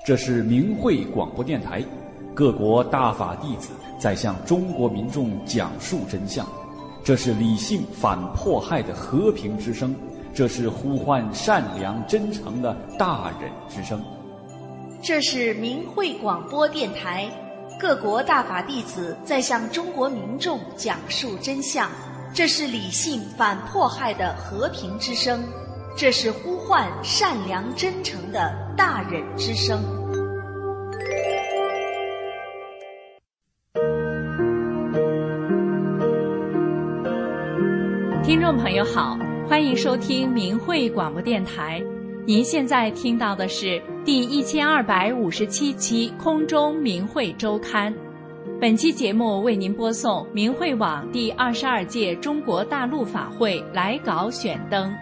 这是明慧广播电台，各国大法弟子在向中国民众讲述真相。这是理性反迫害的和平之声，这是呼唤善良真诚的大忍之声。 这是明慧广播电台，各国大法弟子在向中国民众讲述真相。这是理性反迫害的和平之声，这是呼唤善良真诚的大忍之声。 听众朋友好，欢迎收听明慧广播电台。您现在听到的是第1257期空中明慧周刊。本期节目为您播送明慧网第22届中国大陆法会来稿选登。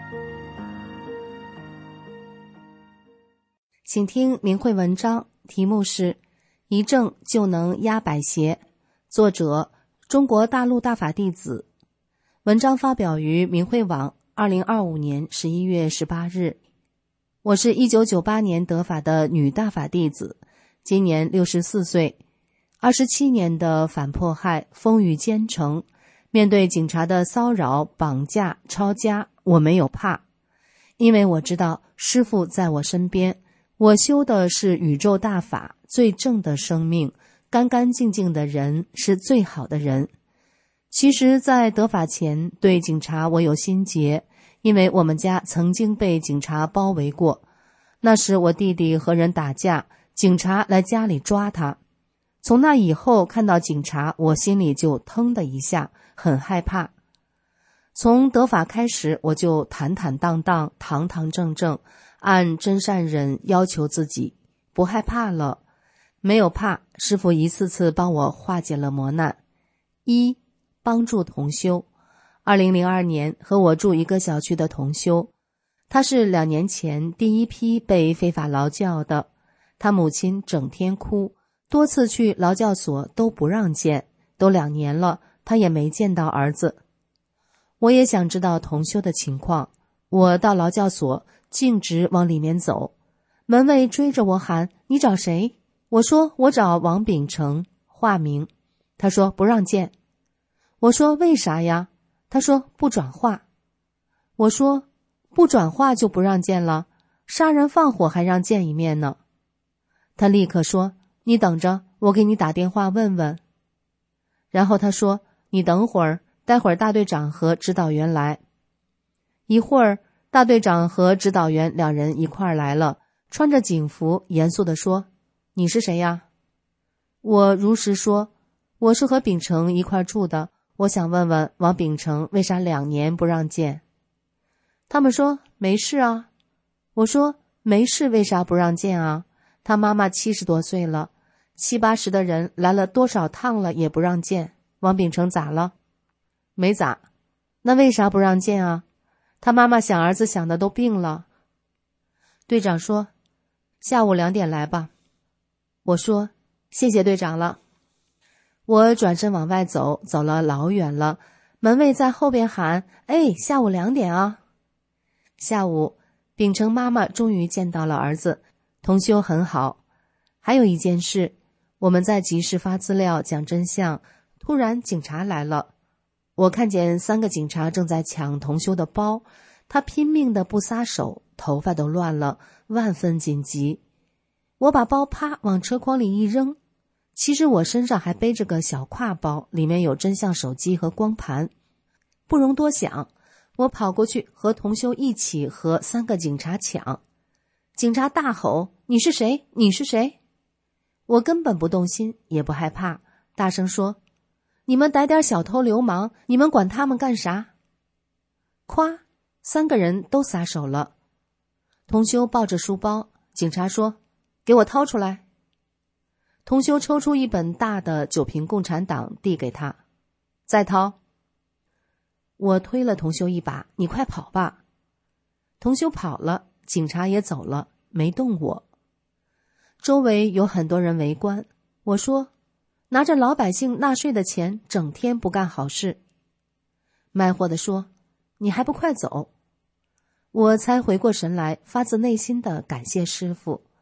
请听明慧文章，题目是一正就能压百邪，作者中国大陆大法弟子。文章发表于明慧网2025年11月18日。我是1998年得法的女大法弟子，今年64岁。27年的反迫害，风雨兼程，面对警察的骚扰、绑架、抄家，我没有怕，因为我知道师父在我身边，我修的是宇宙大法，最正的生命，干干净净的人是最好的人。其实在得法前，对警察我有心结，因为我们家曾经被警察包围过。那时我弟弟和人打架，警察来家里抓他。从那以后看到警察，我心里就腾的一下，很害怕。从得法开始，我就坦坦荡荡、堂堂正正，按真善忍要求自己，不害怕了。没有怕，师父一次次帮我化解了磨难。一、帮助同修。2002年和我住一个小区的同修，他是2年前第一批被非法劳教的，他母亲整天哭，多次去劳教所都不让见，都2年了，他也没见到儿子。我也想知道同修的情况，我到劳教所径直往里面走，门卫追着我喊：你找谁？我说我找王秉成，化名。他说不让见。我说为啥呀？他说不转化。我说不转化就不让见了，杀人放火还让见一面呢。他立刻说你等着，我给你打电话问问。然后他说你等会儿，待会儿大队长和指导员来。一会儿大队长和指导员2人一块儿来了，穿着警服，严肃地说你是谁呀？我如实说我是和秉成一块住的，我想问问王秉成为啥2年不让见。他们说没事啊。我说没事为啥不让见啊？他妈妈70多岁了，70、80的人来了多少趟了也不让见，王秉成咋了？没咋。那为啥不让见啊？他妈妈想儿子想的都病了。队长说下午2点来吧。我说谢谢队长了。我转身往外走，走了老远了，门卫在后边喊下午2点啊。下午秉成妈妈终于见到了儿子，同修很好。还有一件事，我们在集市发资料讲真相，突然警察来了，我看见3个警察正在抢同修的包，他拼命的不撒手，头发都乱了，万分紧急。我把包啪往车筐里一扔，其实我身上还背着个小挎包，里面有真相手机和光盘。不容多想，我跑过去和同修一起和3个警察抢。警察大吼你是谁？你是谁？我根本不动心，也不害怕，大声说你们逮点小偷流氓，你们管他们干啥？咵，3个人都撒手了。同修抱着书包，警察说给我掏出来。同修抽出一本大的9评共产党递给他，再掏。我推了同修一把，你快跑吧。同修跑了，警察也走了，没动我。周围有很多人围观，我说拿着老百姓纳税的钱，整天不干好事。卖货的说你还不快走。我才回过神来，发自内心的感谢师父。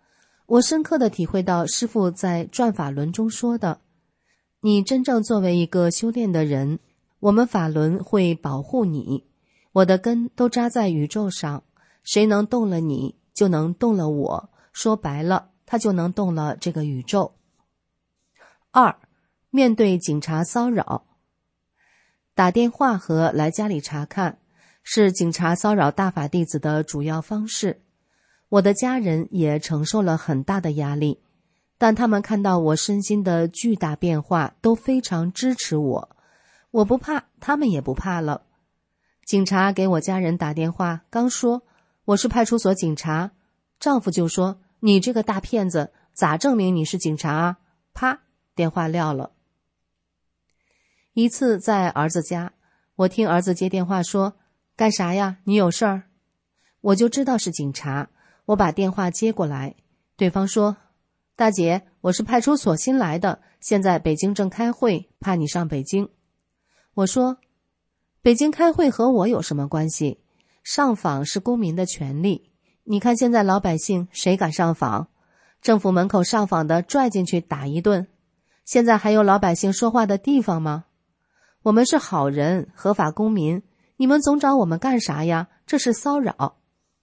我深刻地体会到师父在转法轮中说的，你真正作为一个修炼的人，我们法轮会保护你，我的根都扎在宇宙上，谁能动了你，就能动了我，说白了，他就能动了这个宇宙。2. 面对警察骚扰。打电话和来家里查看是警察骚扰大法弟子的主要方式。我的家人也承受了很大的压力，但他们看到我身心的巨大变化，都非常支持我。我不怕，他们也不怕了。警察给我家人打电话，刚说我是派出所警察，丈夫就说，你这个大骗子，咋证明你是警察啊？啪，电话撂了。一次在儿子家，我听儿子接电话说，干啥呀？你有事儿？我就知道是警察，我把电话接过来，对方说，大姐，我是派出所新来的，现在北京正开会，怕你上北京。我说，北京开会和我有什么关系？上访是公民的权利，你看现在老百姓谁敢上访？政府门口上访的拽进去打一顿，现在还有老百姓说话的地方吗？我们是好人，合法公民，你们总找我们干啥呀？这是骚扰。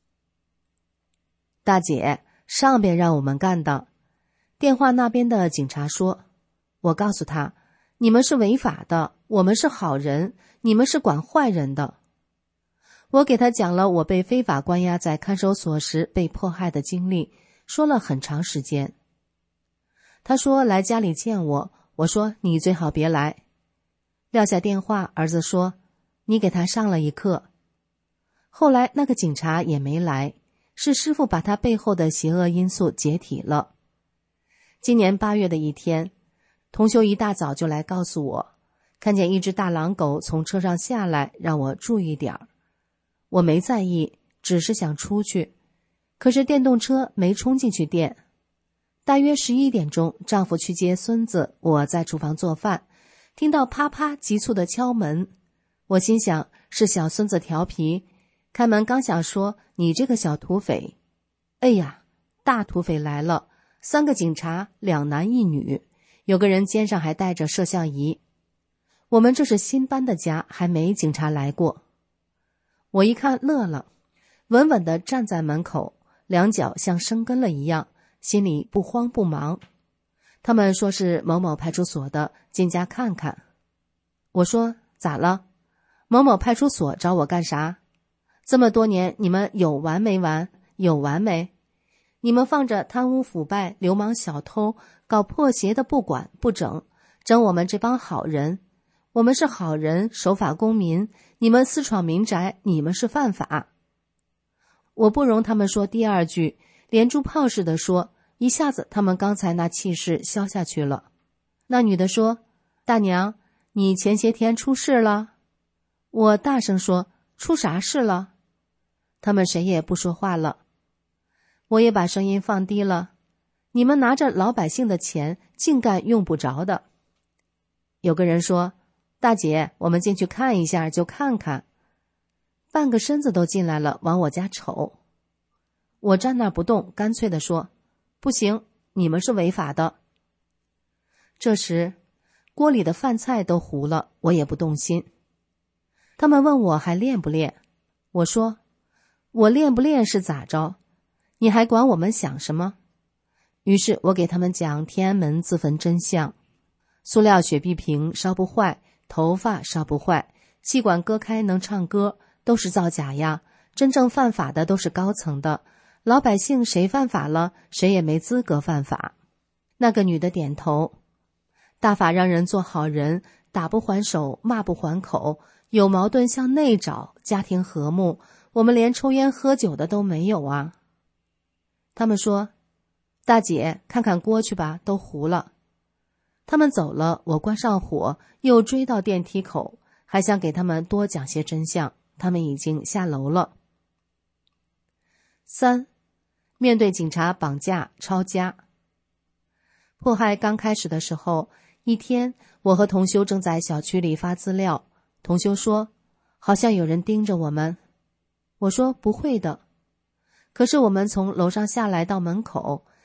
大姐，上边让我们干的。电话那边的警察说，我告诉他，你们是违法的，我们是好人，你们是管坏人的。我给他讲了我被非法关押在看守所时被迫害的经历，说了很长时间。他说来家里见我，我说你最好别来。撂下电话，儿子说，你给他上了一课。后来那个警察也没来，是师父把他背后的邪恶因素解体了。今年8月的一天，同修一大早就来告诉我，看见一只大狼狗从车上下来，让我注意点儿。我没在意，只是想出去，可是电动车没冲进去电。大约11点钟，丈夫去接孙子，我在厨房做饭，听到啪啪急促的敲门，我心想是小孙子调皮，开门刚想说你这个小土匪，哎呀，大土匪来了，3个警察，2男1女，有个人肩上还带着摄像仪。我们这是新搬的家，还没警察来过。我一看乐了，稳稳地站在门口，2脚像生根了一样，心里不慌不忙。他们说是某某派出所的，进家看看。我说咋了？某某派出所找我干啥？这么多年你们有完没完？有完没？你们放着贪污腐败、流氓小偷搞破鞋的不管不整，整我们这帮好人。我们是好人，守法公民，你们私闯民宅，你们是犯法。我不容他们说第2句，连珠炮似的说，一下子他们刚才那气势消下去了。那女的说，大娘，你前些天出事了？我大声说，出啥事了？他们谁也不说话了。我也把声音放低了，你们拿着老百姓的钱，净干用不着的。有个人说，大姐，我们进去看一下就看看。半个身子都进来了，往我家瞅。我站那儿不动，干脆地说，不行，你们是违法的。这时锅里的饭菜都糊了，我也不动心。他们问我还练不练，我说我练不练是咋着，你还管我们想什么？于是我给他们讲天安门自焚真相，塑料雪碧瓶烧不坏，头发烧不坏，气管割开能唱歌，都是造假呀，真正犯法的都是高层的，老百姓谁犯法了，谁也没资格犯法。那个女的点头，大法让人做好人，打不还手，骂不还口，有矛盾向内找，家庭和睦，我们连抽烟喝酒的都没有啊。他们说，大姐，看看锅去吧，都糊了。他们走了，我关上火，又追到电梯口，还想给他们多讲些真相，他们已经下楼了。3. 面对警察绑架、抄家。迫害刚开始的时候，一天我和同修正在小区里发资料，同修说，好像有人盯着我们。我说不会的。可是我们从楼上下来到门口，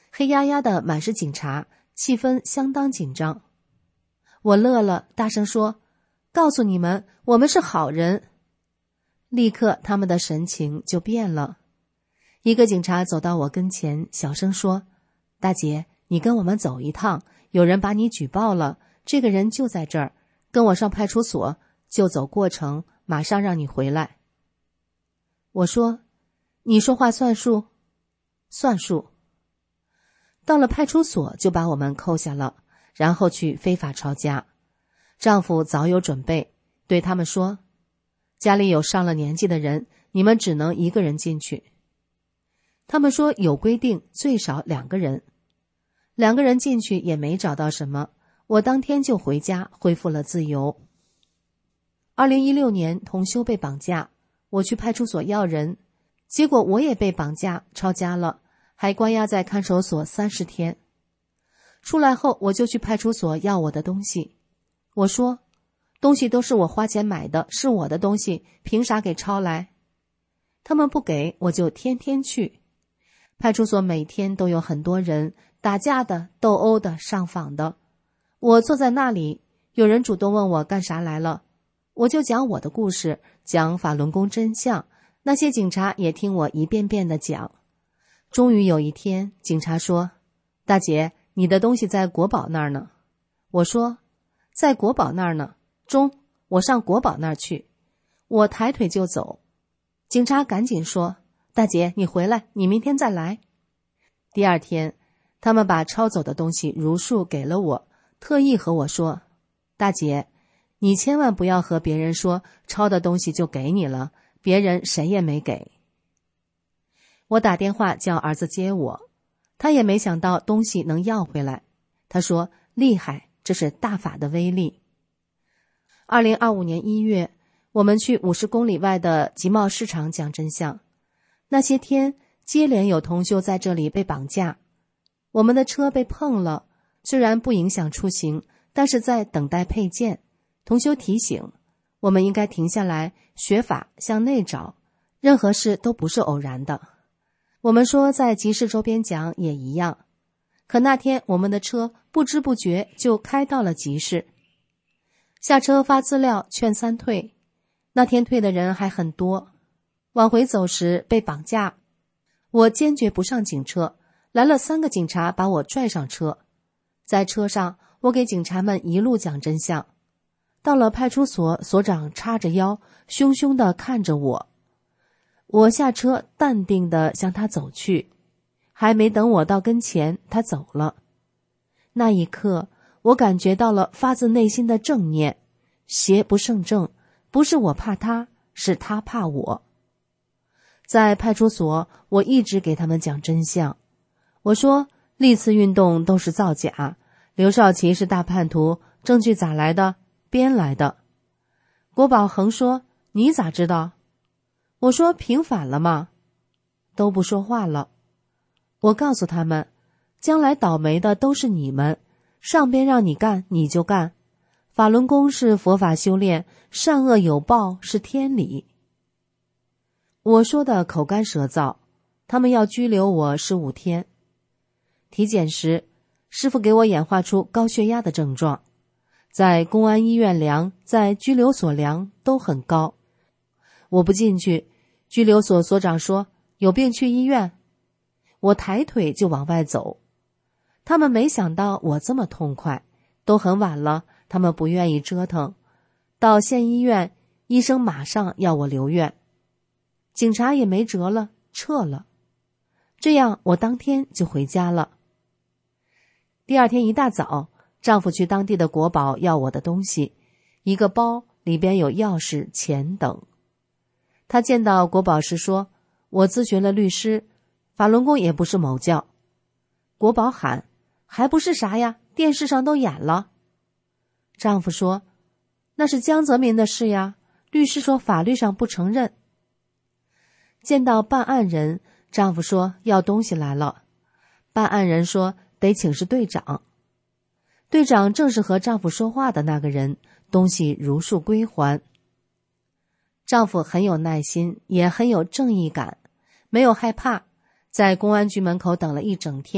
黑压压的满是警察，气氛相当紧张。我乐了，大声说：告诉你们，我们是好人。立刻他们的神情就变了。一个警察走到我跟前，小声说：大姐，你跟我们走一趟，有人把你举报了，这个人就在这儿，跟我上派出所，就走过程，马上让你回来。我说：你说话算数？算数。到了派出所就把我们扣下了，然后去非法抄家。丈夫早有准备，对他们说：家里有上了年纪的人，你们只能一个人进去。他们说有规定，最少2个人。2个人进去也没找到什么，我当天就回家，恢复了自由。2016年同修被绑架，我去派出所要人，结果我也被绑架抄家了，还关押在看守所30天。出来后我就去派出所要我的东西，我说：东西都是我花钱买的，是我的东西，凭啥给抄来？他们不给，我就天天去。派出所每天都有很多人，打架的、斗殴的、上访的。我坐在那里，有人主动问我干啥来了，我就讲我的故事，讲法轮功真相，那些警察也听我一遍遍地讲。终于有一天，警察说：大姐，你的东西在国宝那儿呢。我说：在国宝那儿呢。中，我上国宝那儿去。我抬腿就走。警察赶紧说：大姐，你回来，你明天再来。第2天，他们把抄走的东西如数给了我，特意和我说：大姐，你千万不要和别人说抄的东西就给你了，别人谁也没给。我打电话叫儿子接我，他也没想到东西能要回来。他说：厉害，这是大法的威力。2025年1月，我们去50公里外的集贸市场讲真相。那些天接连有同修在这里被绑架，我们的车被碰了，虽然不影响出行，但是在等待配件。同修提醒我们应该停下来学法，向内找，任何事都不是偶然的。我们说在集市周边讲也一样，可那天我们的车不知不觉就开到了集市。下车发资料劝3退，那天退的人还很多。往回走时被绑架，我坚决不上警车，来了3个警察把我拽上车。在车上，我给警察们一路讲真相。到了派出所，所长叉着腰，凶凶地看着我。我下车，淡定地向他走去，还没等我到跟前，他走了。那一刻，我感觉到了发自内心的正念，邪不胜正，不是我怕他，是他怕我。在派出所，我一直给他们讲真相。我说历次运动都是造假，刘少奇是大叛徒，证据咋来的？编来的。国宝恒说：你咋知道？我说平反了吗？都不说话了。我告诉他们，将来倒霉的都是你们，上边让你干你就干，法轮功是佛法修炼，善恶有报是天理。我说的口干舌燥，他们要拘留我15天。体检时，师父给我演化出高血压的症状，在公安医院量，在拘留所量都很高。我不进去，拘留所所长说有病去医院，我抬腿就往外走。他们没想到我这么痛快，都很晚了，他们不愿意折腾。到县医院，医生马上要我留院，警察也没辙了，撤了。这样我当天就回家了。第2天一大早，丈夫去当地的国宝要我的东西，一个包里边有钥匙、钱等。他见到国宝时说：我咨询了律师，法轮功也不是某教。国宝喊：还不是啥呀，电视上都演了。丈夫说：那是江泽民的事呀，律师说法律上不承认。见到办案人，丈夫说要东西来了。办案人说得请示队长。队长正是和丈夫说话的那个人，东西如数归还。丈夫很有耐心，也很有正义感，没有害怕，在公安局门口等了1整天，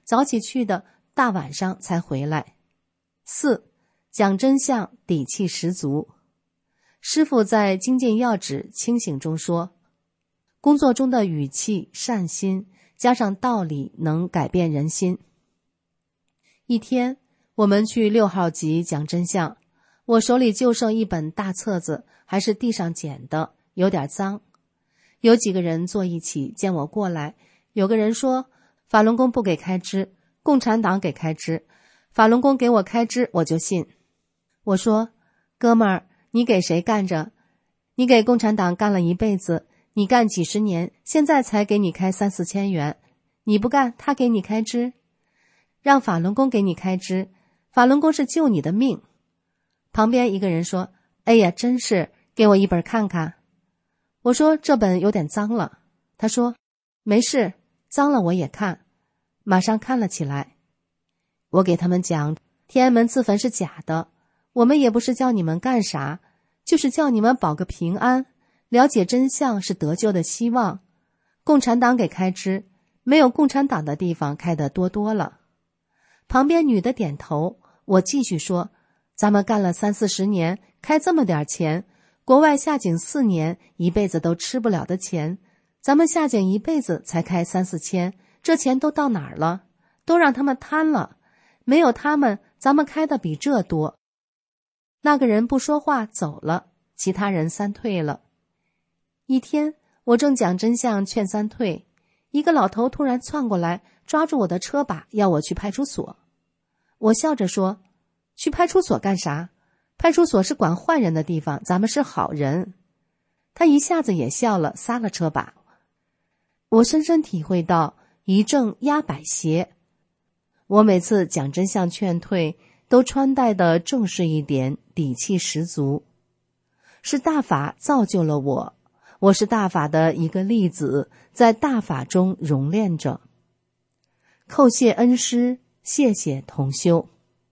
早起去的，大晚上才回来。4. 讲真相，底气十足。师父在精进要旨清醒中说，工作中的语气、善心加上道理能改变人心。一天，我们去6号集讲真相，我手里就剩一本大册子，还是地上捡的，有点脏。有几个人坐一起，见我过来，有个人说，法轮功不给开支，共产党给开支，法轮功给我开支我就信。我说，哥们儿，你给谁干着？你给共产党干了一辈子，你干几十年，现在才给你开3、4千元，你不干，他给你开支？让法轮功给你开支，法轮功是救你的命。旁边一个人说，哎呀，真是，给我一本看看。我说，这本有点脏了。他说，没事，脏了我也看。马上看了起来。我给他们讲，天安门自焚是假的，我们也不是叫你们干啥，就是叫你们保个平安，了解真相是得救的希望。共产党给开支，没有共产党的地方开得多多了。旁边女的点头，我继续说，咱们干了30、40年，开这么点钱，国外下井4年，一辈子都吃不了的钱，咱们下井一辈子才开3、4千，这钱都到哪儿了？都让他们贪了，没有他们，咱们开的比这多。那个人不说话走了，其他人3退了。一天，我正讲真相劝3退，一个老头突然窜过来，抓住我的车把，要我去派出所。我笑着说，去派出所干啥？派出所是管坏人的地方，咱们是好人。他一下子也笑了，撒了车把。我深深体会到一正压百邪。我每次讲真相劝退，都穿戴的正式一点，底气十足。是大法造就了我，我是大法的一个粒子，在大法中熔炼着。叩谢恩师，谢谢同修。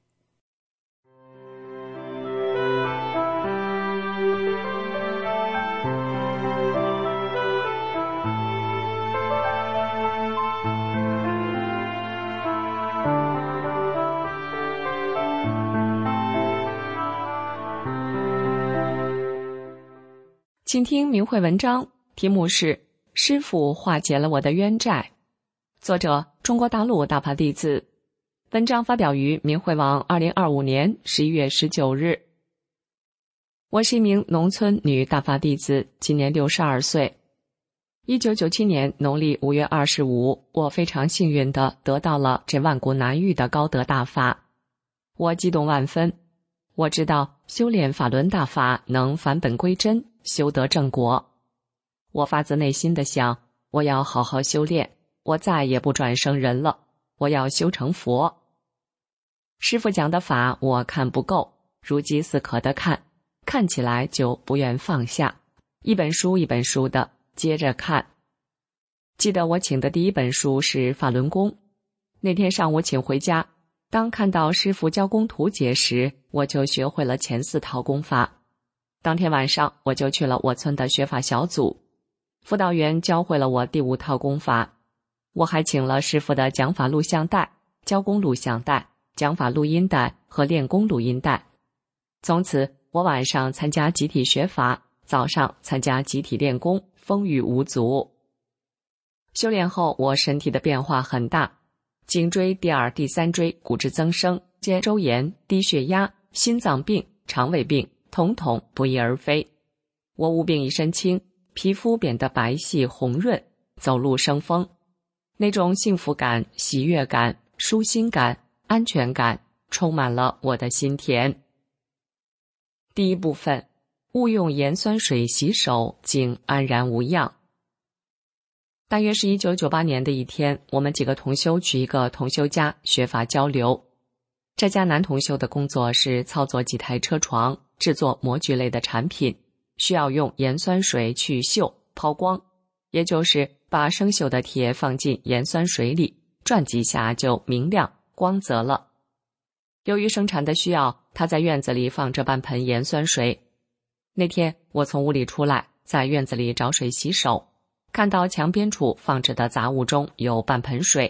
请听明慧文章，题目是《师父化解了我的冤债》，作者中国大陆大法弟子。文章发表于明慧网2025年11月19日。我是一名农村女大法弟子，今年62岁。1997年农历5月25，我非常幸运地得到了这万古难遇的高德大法，我激动万分。我知道修炼法轮大法能返本归真，修得正果。我发自内心地想，我要好好修炼，我再也不转生人了，我要修成佛。师父讲的法我看不够，如饥似渴地看，看起来就不愿放下，一本书一本书的接着看。记得我请的第一本书是法轮功，那天上午请回家，当看到师父教功图解时，我就学会了前4套功法。当天晚上我就去了我村的学法小组，辅导员教会了我第5套功法。我还请了师父的讲法录像带、教功录像带、讲法录音带和练功录音带。从此我晚上参加集体学法，早上参加集体练功，风雨无阻。修炼后我身体的变化很大，颈椎第2、第3椎骨质增生，肩周炎、低血压、心脏病、肠胃病统统不翼而飞。我无病一身轻，皮肤变得白皙红润，走路生风。那种幸福感、喜悦感、舒心感、安全感充满了我的心田。第一部分，勿用盐酸水洗手，竟安然无恙。大约是1998年的一天，我们几个同修去一个同修家学法交流。这家男同修的工作是操作几台车床，制作模具类的产品，需要用盐酸水去锈抛光，也就是把生锈的铁放进盐酸水里，转几下就明亮光泽了。由于生产的需要，他在院子里放着半盆盐酸水。那天我从屋里出来，在院子里找水洗手，看到墙边处放着的杂物中有半盆水，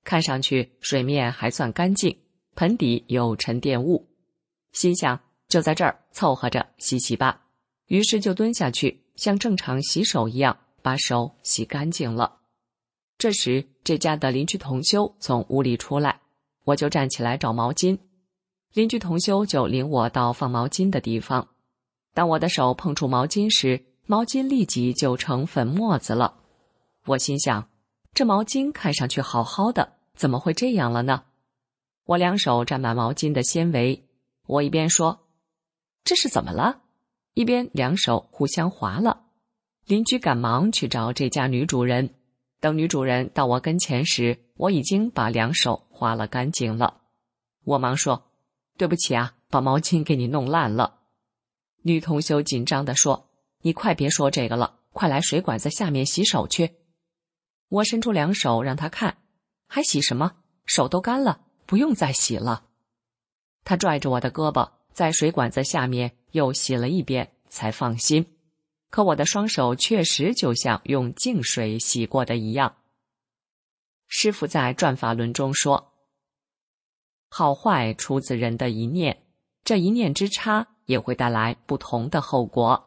看上去水面还算干净，盆底有沉淀物，心想就在这儿凑合着洗洗吧，于是就蹲下去，像正常洗手一样把手洗干净了。这时这家的邻居同修从屋里出来，我就站起来找毛巾，邻居同修就领我到放毛巾的地方。当我的手碰触毛巾时，毛巾立即就成粉末子了。我心想，这毛巾看上去好好的，怎么会这样了呢？我两手沾满毛巾的纤维，我一边说这是怎么了，一边两手互相划了。邻居赶忙去找这家女主人，等女主人到我跟前时，我已经把两手划了干净了。我忙说，对不起啊，把毛巾给你弄烂了。女同修紧张地说，你快别说这个了，快来水管子下面洗手去。我伸出两手让她看，还洗什么？手都干了，不用再洗了。她拽着我的胳膊，在水管子下面又洗了一遍，才放心。可我的双手确实就像用净水洗过的一样。师父在转法轮中说，好坏出自人的一念，这一念之差也会带来不同的后果。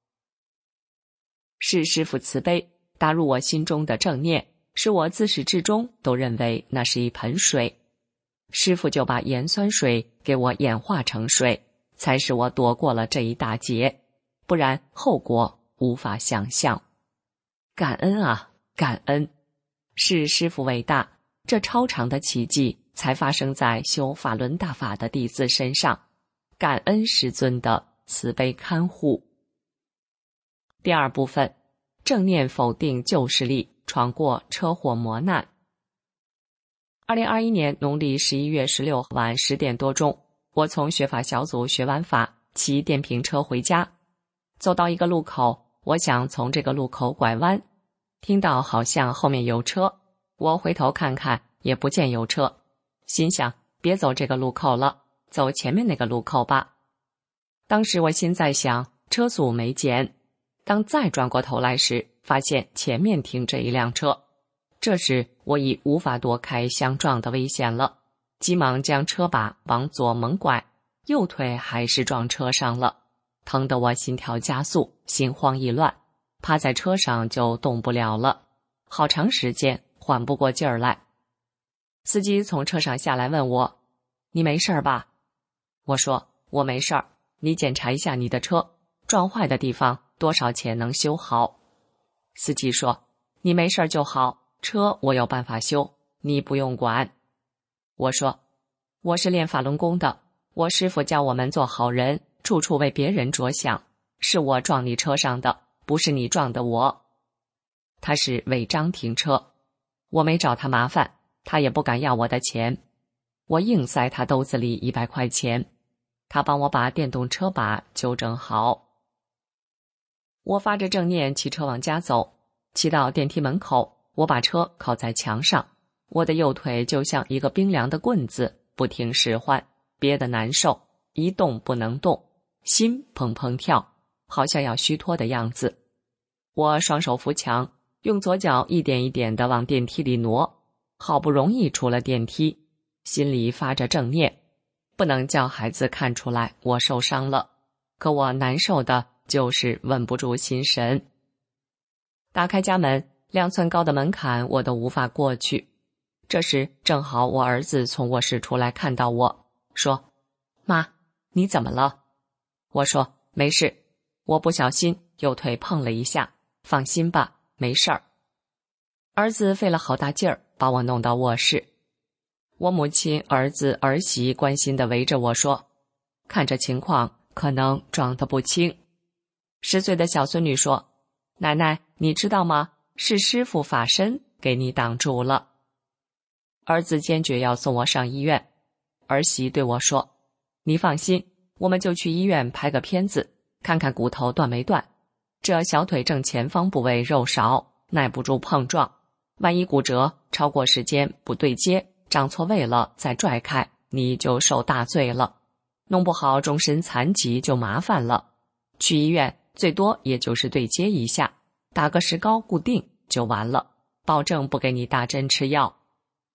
是师父慈悲打入我心中的正念，使我自始至终都认为那是一盆水。师父就把盐酸水给我演化成水，才使我躲过了这一大劫，不然后果无法想象。感恩啊，感恩！是师父伟大，这超长的奇迹才发生在修法轮大法的弟子身上，感恩师尊的慈悲看护。第二部分，正念否定旧势力，闯过车祸磨难。2021年农历11月16日晚10点多钟，我从学法小组学完法，骑电瓶车回家。走到一个路口，我想从这个路口拐弯，听到好像后面有车，我回头看看，也不见有车，心想别走这个路口了，走前面那个路口吧。当时我心在想，车速没减。当再转过头来时，发现前面停着一辆车，这时我已无法躲开相撞的危险了，急忙将车把往左猛拐，右腿还是撞车上了，疼得我心跳加速，心慌意乱，趴在车上就动不了了，好长时间缓不过劲儿来。司机从车上下来问我，你没事吧？我说我没事儿，你检查一下你的车，撞坏的地方多少钱能修好？司机说，你没事就好，车我有办法修，你不用管。我说，我是练法轮功的，我师父教我们做好人，处处为别人着想，是我撞你车上的，不是你撞的我。他是违章停车，我没找他麻烦，他也不敢要我的钱，我硬塞他兜子里100块钱，他帮我把电动车把纠正好。我发着正念骑车往家走，骑到电梯门口，我把车靠在墙上，我的右腿就像一个冰凉的棍子，不停使唤，憋得难受，一动不能动，心砰砰跳，好像要虚脱的样子。我双手扶墙，用左脚一点一点地往电梯里挪，好不容易出了电梯，心里发着正念，不能叫孩子看出来我受伤了，可我难受的就是稳不住心神。打开家门，2寸高的门槛我都无法过去。这时正好我儿子从卧室出来，看到我说，妈，你怎么了？我说没事，我不小心右腿碰了一下，放心吧，没事儿。儿子费了好大劲儿把我弄到卧室，我母亲、儿子、儿媳关心地围着我说，看这情况可能撞得不轻。10岁的小孙女说，奶奶，你知道吗？是师父法身给你挡住了。儿子坚决要送我上医院，儿媳对我说，你放心，我们就去医院拍个片子，看看骨头断没断，这小腿正前方部位肉少，耐不住碰撞，万一骨折超过时间不对接，长错位了再拽开，你就受大罪了，弄不好终身残疾就麻烦了。去医院最多也就是对接一下，打个石膏固定就完了，保证不给你打针吃药。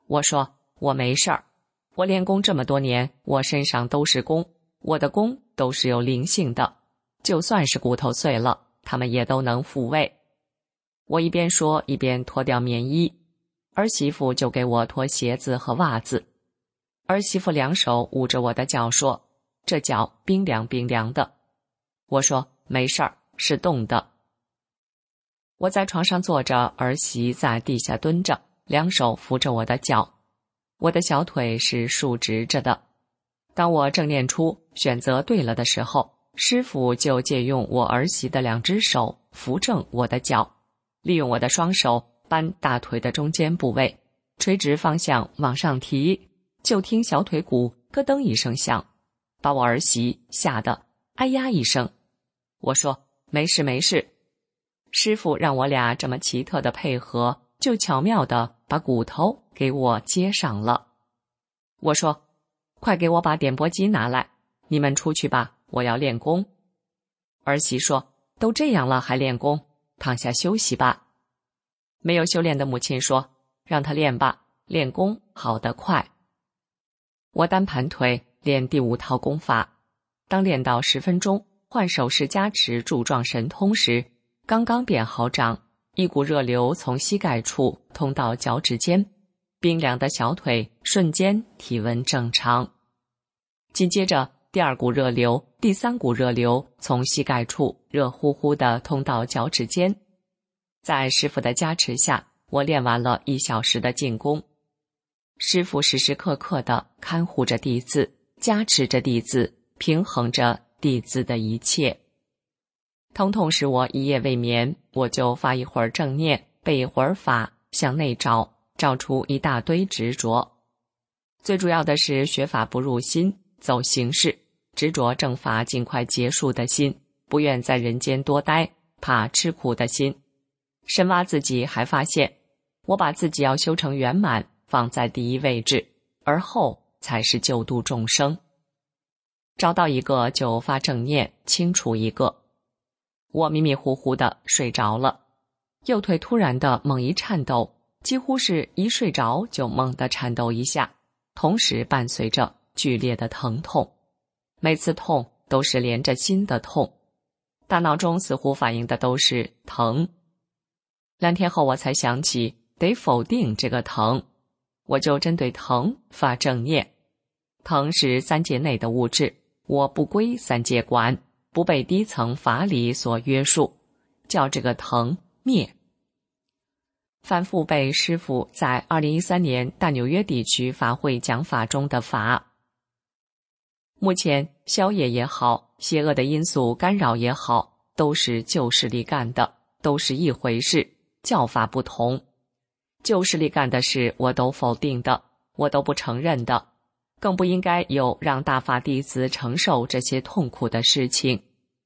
我说我没事儿，我练功这么多年，我身上都是功，我的功都是有灵性的，就算是骨头碎了，他们也都能复位。我一边说一边脱掉棉衣，儿媳妇就给我脱鞋子和袜子。儿媳妇两手捂着我的脚说，这脚冰凉冰凉的。我说没事儿，是冻的。我在床上坐着，儿媳在地下蹲着，两手扶着我的脚，我的小腿是竖直着的。当我正练出选择对了的时候，师傅就借用我儿媳的两只手扶正我的脚，利用我的双手扳大腿的中间部位，垂直方向往上提，就听小腿骨咯噔一声响，把我儿媳吓得哎呀一声。我说没事没事。师傅让我俩这么奇特的配合，就巧妙地把骨头给我接上了。我说快给我把点拨机拿来，你们出去吧，我要练功。儿媳说都这样了还练功，躺下休息吧。没有修炼的母亲说让他练吧，练功好得快。我单盘腿练第5套功法，当练到10分钟换手势加持柱状神通时，刚刚变好掌，一股热流从膝盖处通到脚趾间，冰凉的小腿瞬间体温正常。紧接着第2股热流、第3股热流从膝盖处热乎乎地通到脚趾间。在师傅的加持下，我练完了1小时的静功。师傅时时刻刻地看护着弟子，加持着弟子，平衡着弟子的一切。疼痛使我一夜未眠，我就发一会儿正念，背一会儿法，向内找，找出一大堆执着。最主要的是学法不入心，走形式，执着正法尽快结束的心，不愿在人间多待，怕吃苦的心。深挖自己，还发现我把自己要修成圆满放在第一位置，而后才是救度众生。找到一个就发正念，清除一个。我迷迷糊糊的睡着了，右腿突然的猛一颤抖，几乎是一睡着就猛地颤抖一下，同时伴随着剧烈的疼痛，每次痛都是连着心的痛，大脑中似乎反映的都是疼。2天后我才想起得否定这个疼，我就针对疼发正念。疼是3界内的物质，我不归3界管，不被低层法理所约束，叫这个疼灭。反复被师父在2013年大纽约地区法会讲法中的法。目前宵夜也好，邪恶的因素干扰也好，都是旧势力干的，都是一回事，教法不同。旧势力干的事我都否定的，我都不承认的，更不应该有让大法弟子承受这些痛苦的事情。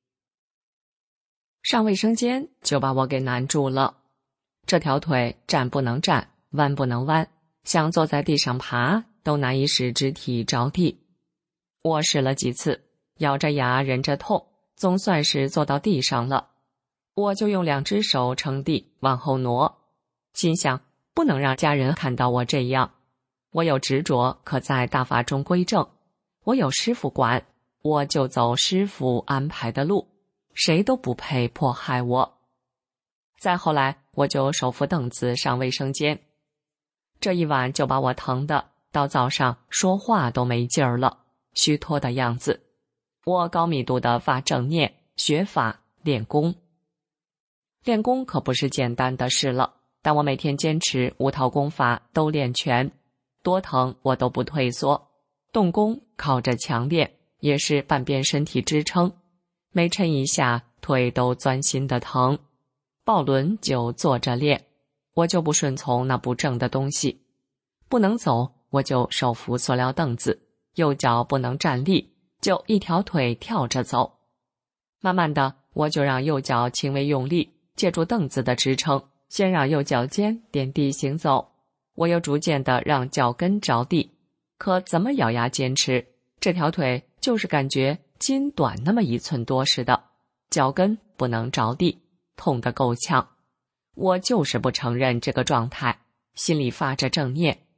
上卫生间就把我给难住了，这条腿站不能站，弯不能弯，想坐在地上爬都难以使肢体着地。我试了几次，咬着牙忍着痛，总算是坐到地上了。我就用2只手撑地往后挪，心想不能让家人看到我这样，我有执着可在大法中归正，我有师父管，我就走师父安排的路，谁都不配迫害我。再后来我就手扶凳子上卫生间，这一晚就把我疼的到早上说话都没劲儿了，虚脱的样子。我高密度的发正念，学法练功。练功可不是简单的事了，但我每天坚持5套功法都练全，多疼我都不退缩，动功靠着强练，也是半边身体支撑，每抻一下腿都钻心的疼。抱轮就坐着练，我就不顺从那不正的东西，不能走我就手扶塑料凳子，右脚不能站立就一条腿跳着走。慢慢的我就让右脚轻微用力，借助凳子的支撑，先让右脚尖点地行走，我又逐渐的让脚跟着地，可怎么咬牙坚持，这条腿就是感觉筋短那么1寸多似的，脚跟不能着地，痛得够呛。我就是不承认这个状态，心里发着正念，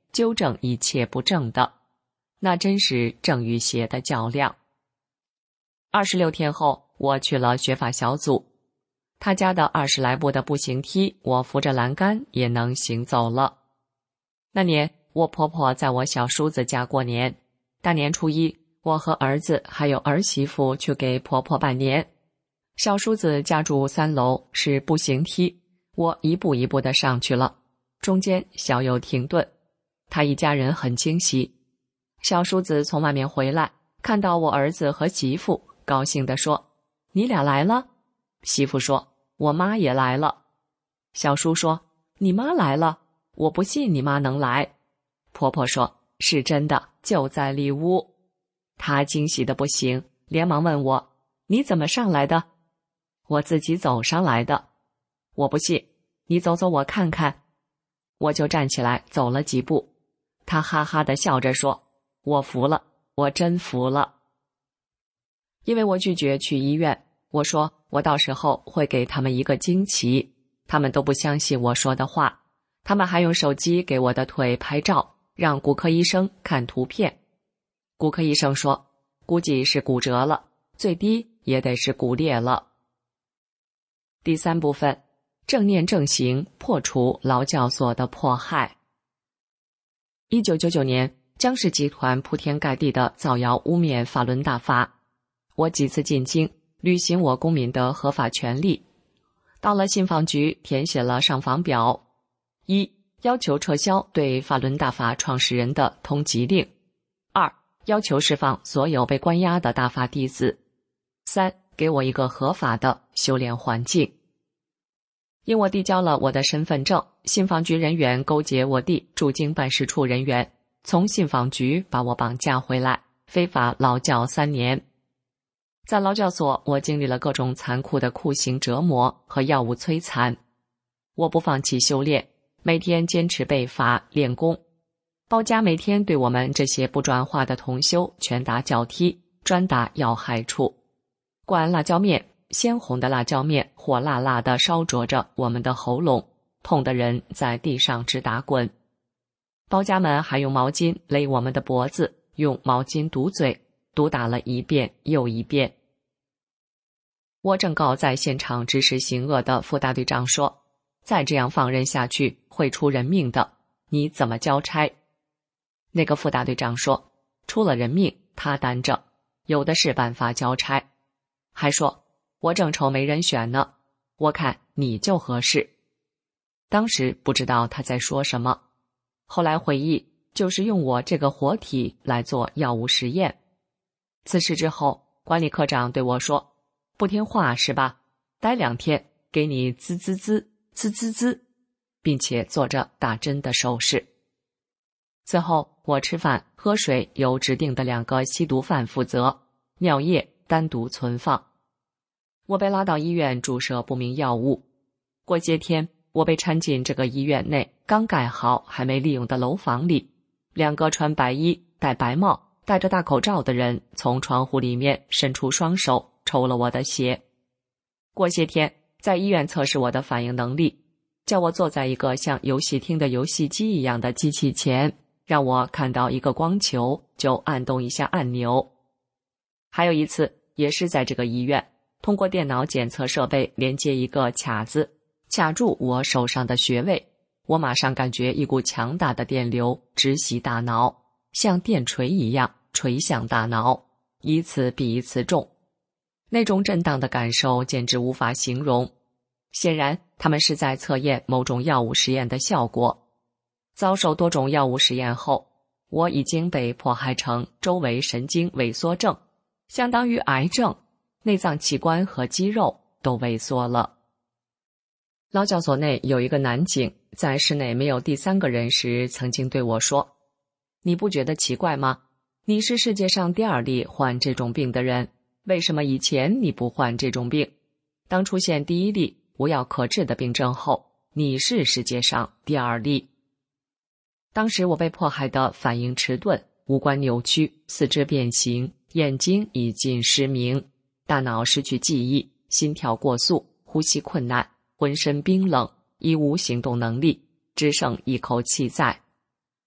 纠正一切不正的，那真是正与邪的较量。26天后，我去了学法小组，他家的20来步的步行梯，我扶着栏杆也能行走了。那年我婆婆在我小叔子家过年，大年初一，我和儿子还有儿媳妇去给婆婆拜年。小叔子家住3楼，是步行梯，我一步一步地上去了，中间小有停顿。他一家人很惊喜。小叔子从外面回来，看到我儿子和媳妇，高兴地说：“你俩来了？”媳妇说：“我妈也来了。”小叔说：“你妈来了？我不信你妈能来。”婆婆说：“是真的，就在里屋。”她惊喜得不行，连忙问我：“你怎么上来的？”我自己走上来的。我不信，你走走我看看。我就站起来走了几步，她哈哈地笑着说：“我服了，我真服了。”因为我拒绝去医院，我说我到时候会给他们一个惊奇，他们都不相信我说的话，他们还用手机给我的腿拍照，让骨科医生看图片。骨科医生说，估计是骨折了，最低也得是骨裂了。第3部分，正念正行，破除劳教所的迫害。1999年，江氏集团铺天盖地地造谣污蔑法轮大法。我几次进京，履行我公民的合法权利。到了信访局，填写了上访表：1. 要求撤销对法轮大法创始人的通缉令； 2. 要求释放所有被关押的大法弟子； 3. 给我一个合法的修炼环境。因我递交了我的身份证，信访局人员勾结我弟驻京办事处人员，从信访局把我绑架回来，非法劳教3年。在劳教所，我经历了各种残酷的酷刑折磨和药物摧残。我不放弃修炼，每天坚持背法练功。包家每天对我们这些不转化的同修拳打脚踢，专打要害处。灌辣椒面，鲜红的辣椒面火辣辣地烧灼着我们的喉咙，痛的人在地上直打滚。包家们还用毛巾勒我们的脖子，用毛巾堵嘴，毒打了一遍又一遍。我正告在现场指使行恶的副大队长说，再这样放任下去会出人命的，你怎么交差？那个副大队长说，出了人命他担着，有的是办法交差。还说，我正愁没人选呢，我看你就合适。当时不知道他在说什么，后来回忆，就是用我这个活体来做药物实验。自事之后，管理科长对我说，不听话是吧？待2天，给你滋滋滋滋滋滋，并且做着打针的手势。此后，我吃饭喝水由指定的2个吸毒犯负责，尿液单独存放。我被拉到医院注射不明药物。过些天，我被搀进这个医院内刚盖好还没利用的楼房里，2个穿白衣戴白帽戴着大口罩的人从窗户里面伸出双手抽了我的血。过些天，在医院测试我的反应能力，叫我坐在一个像游戏厅的游戏机一样的机器前，让我看到一个光球就按动一下按钮。还有一次也是在这个医院，通过电脑检测设备连接一个卡子，卡住我手上的穴位，我马上感觉一股强大的电流直袭大脑，像电锤一样锤向大脑，一次比一次重。那种震荡的感受简直无法形容。显然，他们是在测验某种药物实验的效果。遭受多种药物实验后，我已经被迫害成周围神经萎缩症，相当于癌症，内脏器官和肌肉都萎缩了。劳教所内有一个男警，在室内没有第3个人时曾经对我说，你不觉得奇怪吗？你是世界上第2例患这种病的人，为什么以前你不患这种病？当出现第1例无药可治的病症后，你是世界上第2例。当时我被迫害的反应迟钝，五官扭曲，四肢变形，眼睛已近失明，大脑失去记忆，心跳过速，呼吸困难，浑身冰冷，已无行动能力，只剩一口气在。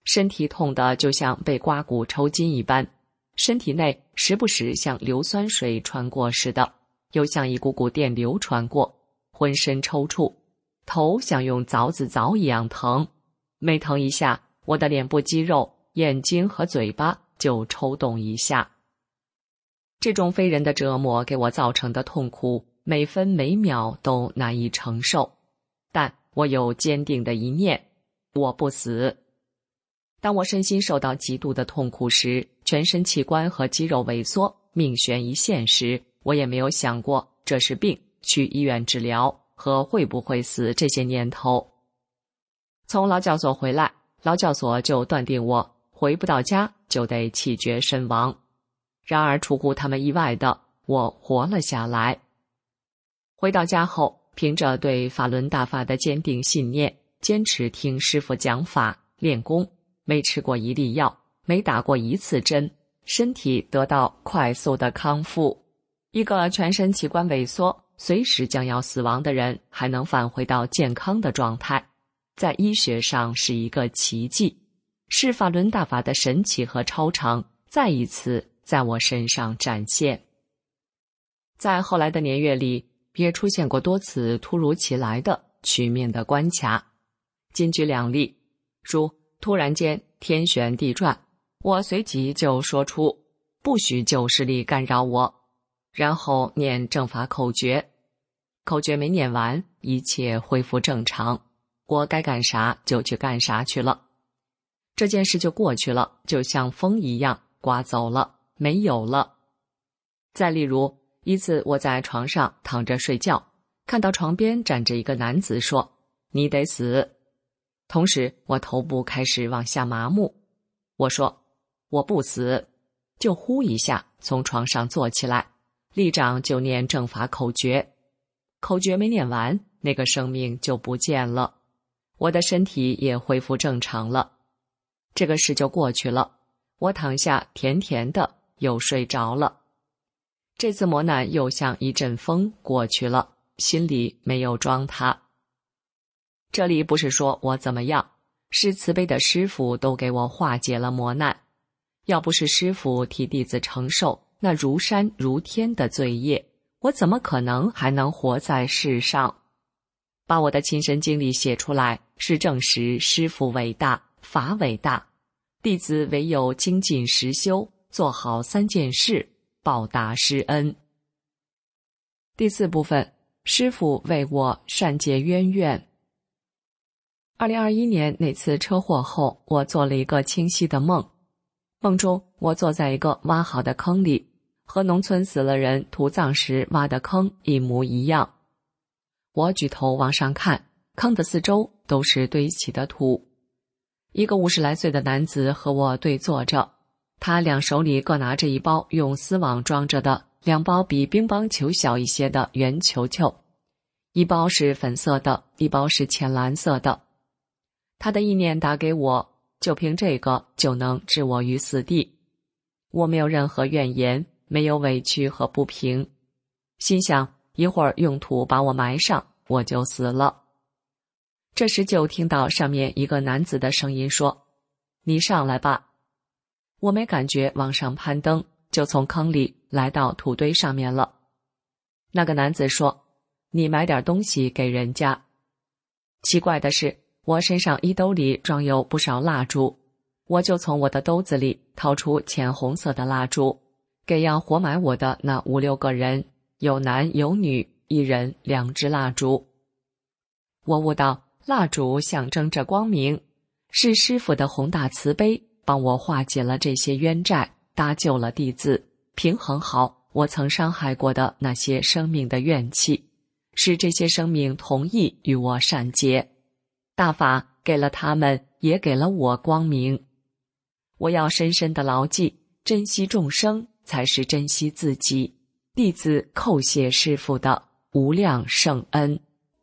身体痛得就像被刮骨抽筋一般，身体内时不时像硫酸水穿过似的，又像一股股电流穿过，浑身抽搐，头像用凿子凿一样疼，每疼一下，我的脸部肌肉、眼睛和嘴巴就抽动一下。这种非人的折磨给我造成的痛苦，每分每秒都难以承受，但我有坚定的一念，我不死。当我身心受到极度的痛苦时，全身器官和肌肉萎缩，命悬一线时，我也没有想过这是病，去医院治疗和会不会死这些念头。从劳教所回来，劳教所就断定我回不到家就得气绝身亡。然而出乎他们意外的，我活了下来。回到家后，凭着对法轮大法的坚定信念，坚持听师父讲法练功，没吃过一粒药，没打过一次针，身体得到快速的康复。一个全身器官萎缩，随时将要死亡的人还能返回到健康的状态，在医学上是一个奇迹，是法轮大法的神奇和超常再一次在我身上展现。在后来的年月里，也出现过多次突如其来的曲面的关卡，仅举2例，如突然间天旋地转，我随即就说出不许旧势力干扰我，然后念正法口诀，口诀没念完，一切恢复正常，我该干啥就去干啥去了，这件事就过去了，就像风一样刮走了，没有了。再例如，一次我在床上躺着睡觉，看到床边站着一个男子说，你得死。同时我头部开始往下麻木，我说我不死，就呼一下从床上坐起来，立掌就念正法口诀，口诀没念完，那个生命就不见了，我的身体也恢复正常了。这个事就过去了，我躺下甜甜的又睡着了。这次磨难又像一阵风过去了，心里没有装它。这里不是说我怎么样，是慈悲的师父都给我化解了磨难。要不是师父替弟子承受那如山如天的罪业，我怎么可能还能活在世上？把我的亲身经历写出来，是证实师父伟大，法伟大，弟子唯有精进实修，做好3件事，报答师恩。第4部分，师父为我善解冤怨。2021年那次车祸后，我做了一个清晰的梦，梦中我坐在一个挖好的坑里，和农村死了人土葬时挖的坑一模一样。我举头往上看，坑的4周都是堆起的土。一个50来岁的男子和我对坐着，他2手里各拿着一包用丝网装着的2包比乒乓球小一些的圆球球，一包是粉色的，一包是浅蓝色的。他的意念打给我，就凭这个就能置我于死地。我没有任何怨言，没有委屈和不平，心想一会儿用土把我埋上，我就死了。这时就听到上面一个男子的声音说，你上来吧。我没感觉往上攀登，就从坑里来到土堆上面了。那个男子说，你买点东西给人家。奇怪的是，我身上衣兜里装有不少蜡烛，我就从我的兜子里掏出浅红色的蜡烛，给要活埋我的那5、6个人，有男有女，一人2支蜡烛。我悟到蜡烛象征着光明，是师父的宏大慈悲帮我化解了这些冤债，搭救了弟子，平衡好我曾伤害过的那些生命的怨气，使这些生命同意与我善结。大法给了他们，也给了我光明。我要深深地牢记，珍惜众生才是珍惜自己。弟子叩谢师父的无量圣恩。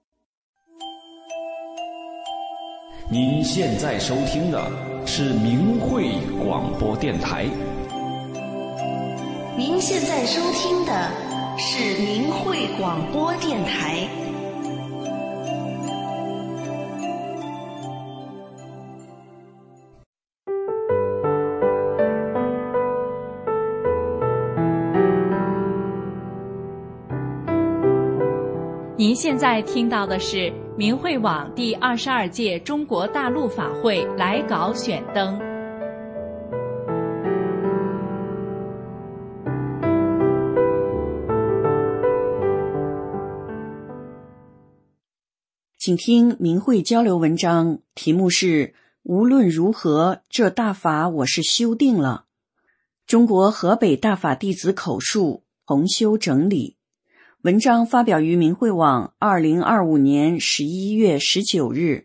您现在收听的是明慧广播电台。 您现在收听的是明慧广播电台。 您现在听到的是明慧网第22届中国大陆法会来稿选灯。 请听明慧交流文章，题目是无论如何，这大法我是修定了。中国河北大法弟子口述，同修整理。文章发表于明慧网2025年11月19日。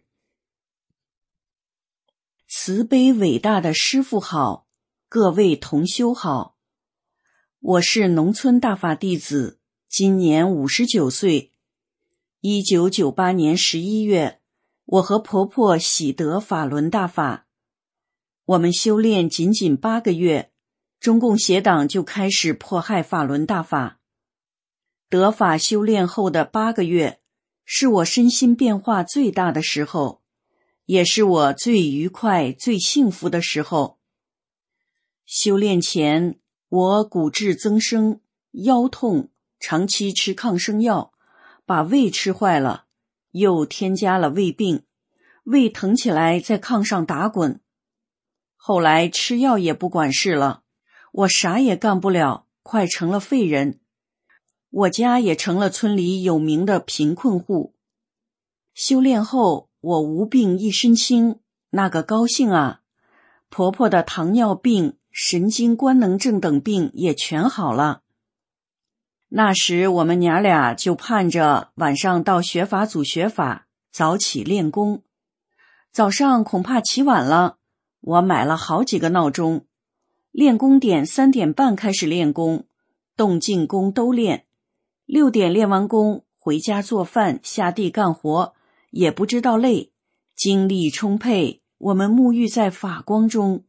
慈悲伟大的师父好，各位同修好。我是农村大法弟子，今年59岁。1998年11月，我和婆婆喜得法轮大法。我们修炼仅仅8个月，中共邪党就开始迫害法轮大法。得法修炼后的8个月，是我身心变化最大的时候，也是我最愉快、最幸福的时候。修炼前，我骨质增生、腰痛，长期吃抗生药，把胃吃坏了，又添加了胃病，胃疼起来在炕上打滚。后来吃药也不管事了，我啥也干不了，快成了废人。我家也成了村里有名的贫困户。修炼后，我无病一身轻，那个高兴啊！婆婆的糖尿病、神经官能症等病也全好了。那时我们娘俩就盼着晚上到学法组学法，早起练功。早上恐怕起晚了，我买了好几个闹钟，练功点3点半开始练功，动静功都练。6点练完功，回家做饭，下地干活，也不知道累，精力充沛，我们沐浴在法光中。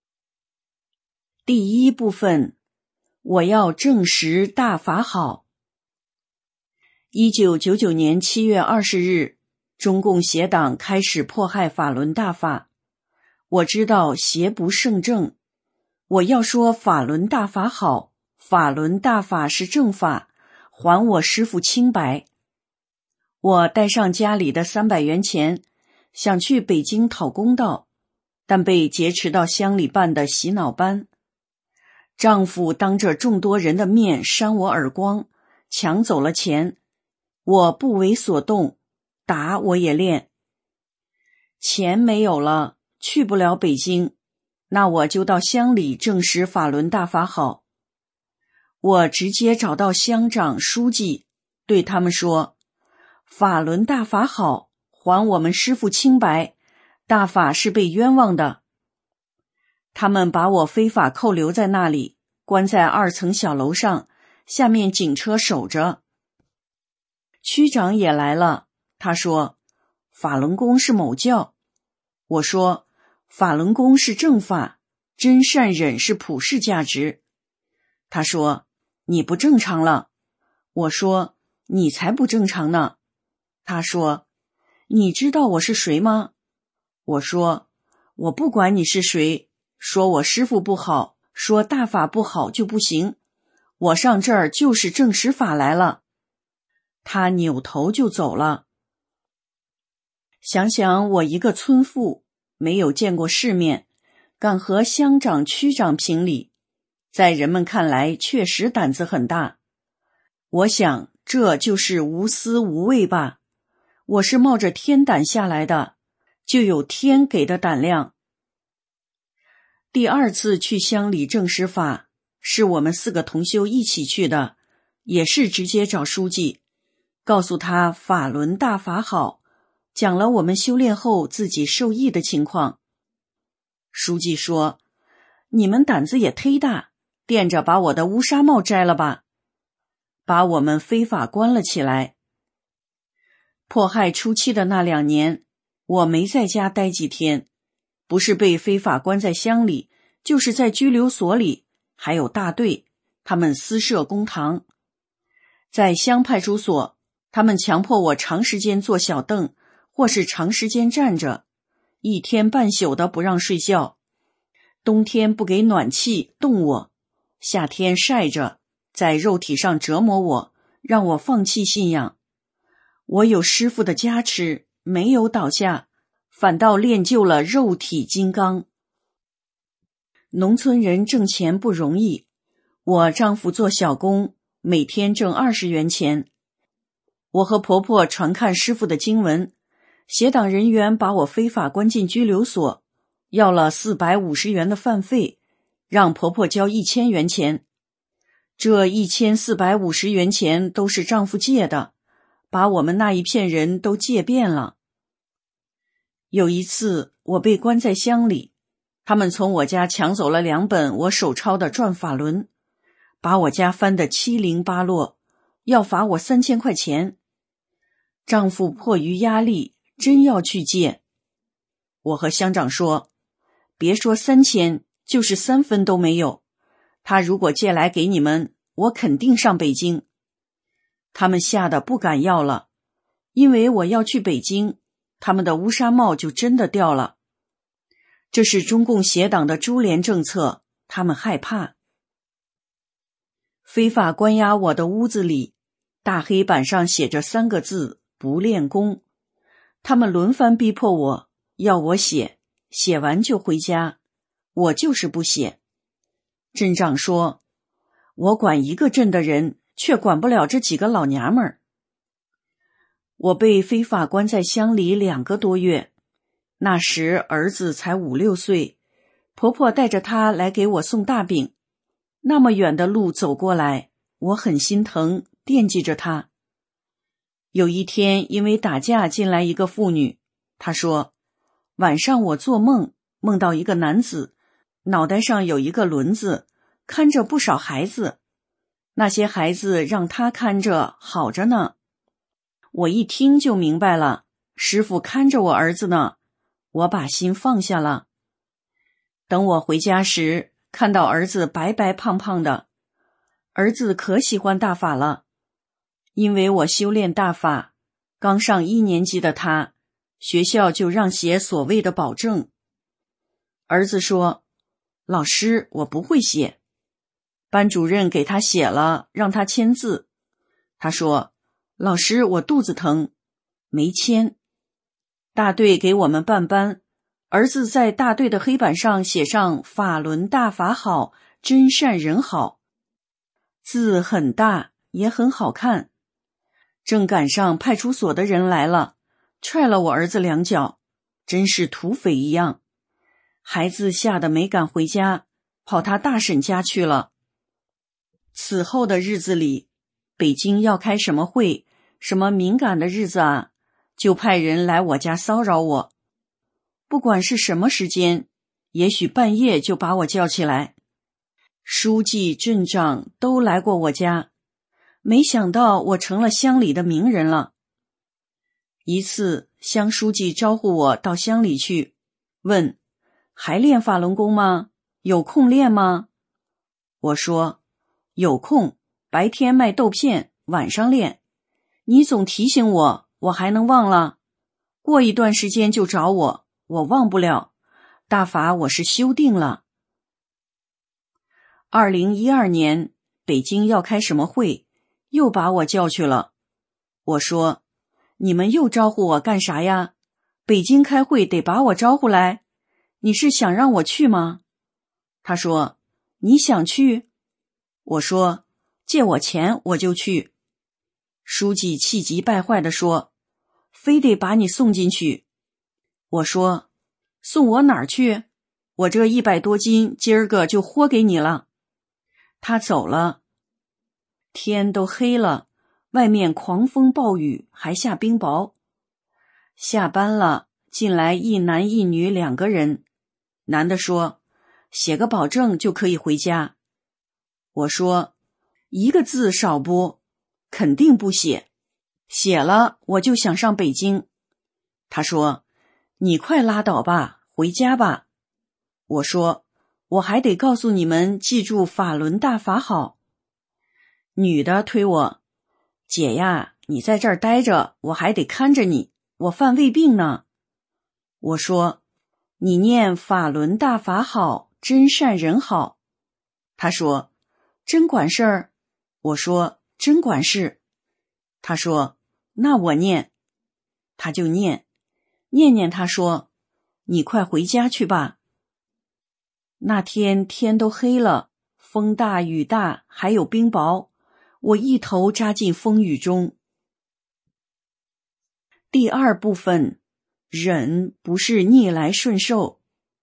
第一部分，我要证实大法好。1999年7月20日，中共邪党开始迫害法轮大法。我知道邪不胜正，我要说法轮大法好，法轮大法是正法，还我师父清白。我带上家里的300元钱，想去北京讨公道，但被劫持到乡里办的洗脑班。丈夫当着众多人的面扇我耳光，抢走了钱。我不为所动，打我也练。钱没有了，去不了北京，那我就到乡里证实法轮大法好。我直接找到乡长、书记，对他们说，法轮大法好，还我们师父清白，大法是被冤枉的。他们把我非法扣留在那里，关在2层小楼上，下面警车守着。区长也来了，他说，法轮功是某教。我说，法轮功是正法，真善忍是普世价值。他说，你不正常了。我说，你才不正常呢。他说，你知道我是谁吗？我说，我不管你是谁，说我师父不好，说大法不好就不行，我上这儿就是证实法来了。他扭头就走了。想想我一个村妇，没有见过世面，敢和乡长、区长评理，在人们看来确实胆子很大。我想这就是无私无畏吧，我是冒着天胆下来的，就有天给的胆量。第2次去乡里证实法，是我们4个同修一起去的，也是直接找书记，告诉他法轮大法好，讲了我们修炼后自己受益的情况。书记说，你们胆子也忒大，垫着把我的乌纱帽摘了吧，把我们非法关了起来。迫害初期的那2年，我没在家待几天，不是被非法关在乡里，就是在拘留所里，还有大队，他们私设公堂。在乡派出所，他们强迫我长时间坐小凳，或是长时间站着，1天半宿的不让睡觉。冬天不给暖气冻我，夏天晒着，在肉体上折磨我，让我放弃信仰。 我有师父的加持，没有倒下，反倒练就了肉体金刚。农村人挣钱不容易，我丈夫做小工，每天挣20元钱。我和婆婆传看师父的经文，邪党人员把我非法关进拘留所，要了450元的饭费，让婆婆交1000元钱。这1450元钱都是丈夫借的，把我们那一片人都借遍了。有一次我被关在乡里，他们从我家抢走了2本我手抄的转法轮，把我家翻得七零八落，要罚我3000块钱。丈夫迫于压力真要去借。我和乡长说，别说3000，就是3分都没有，他如果借来给你们，我肯定上北京。他们吓得不敢要了，因为我要去北京，他们的乌纱帽就真的掉了。这是中共邪党的株连政策，他们害怕。非法关押我的屋子里，大黑板上写着3个字：不练功。他们轮番逼迫我，要我写，写完就回家，我就是不写。镇长说，我管一个镇的人，却管不了这几个老娘们儿。我被非法关在乡里2个多月，那时儿子才5、6岁，婆婆带着他来给我送大饼，那么远的路走过来，我很心疼，惦记着他。有一天因为打架进来一个妇女，她说，晚上我做梦，梦到一个男子，脑袋上有一个轮子，看着不少孩子，那些孩子让他看着，好着呢。我一听就明白了，师父看着我儿子呢，我把心放下了。等我回家时，看到儿子白白胖胖的，儿子可喜欢大法了。因为我修炼大法，刚上1年级的他，学校就让写所谓的保证。儿子说，老师，我不会写。班主任给他写了，让他签字。他说，老师，我肚子疼，没签。大队给我们办班，儿子在大队的黑板上写上法轮大法好，真善人好，字很大，也很好看。正赶上派出所的人来了，踹了我儿子2脚，真是土匪一样。孩子吓得没敢回家，跑他大婶家去了。此后的日子里，北京要开什么会，什么敏感的日子啊，就派人来我家骚扰我。不管是什么时间，也许半夜就把我叫起来。书记、镇长都来过我家，没想到我成了乡里的名人了。一次，乡书记招呼我到乡里去，问，还练法轮功吗？有空练吗？我说，有空，白天卖豆片，晚上练。你总提醒我，我还能忘了？过一段时间就找我，我忘不了。大法我是修定了。2012年，北京要开什么会，又把我叫去了。我说，你们又招呼我干啥呀？北京开会得把我招呼来，你是想让我去吗？他说，你想去？我说，借我钱我就去。书记气急败坏地说，非得把你送进去。我说，送我哪儿去？我这100多斤，今儿个就豁给你了。他走了，天都黑了，外面狂风暴雨，还下冰雹。下班了，进来一男一女2个人。男的说，写个保证就可以回家。我说，1个字少不？肯定不写，写了我就想上北京。他说，你快拉倒吧，回家吧。我说，我还得告诉你们，记住法轮大法好。女的推我，姐呀，你在这儿待着，我还得看着你，我犯胃病呢。我说，你念法轮大法好，真善人好。他说，真管事儿？我说，真管事。他说， 那我念。他就念，念他说，你快回家去吧。那天天都黑了，风大雨大，还有冰雹，我一头扎进风雨中。第二部分，忍不是逆来顺受。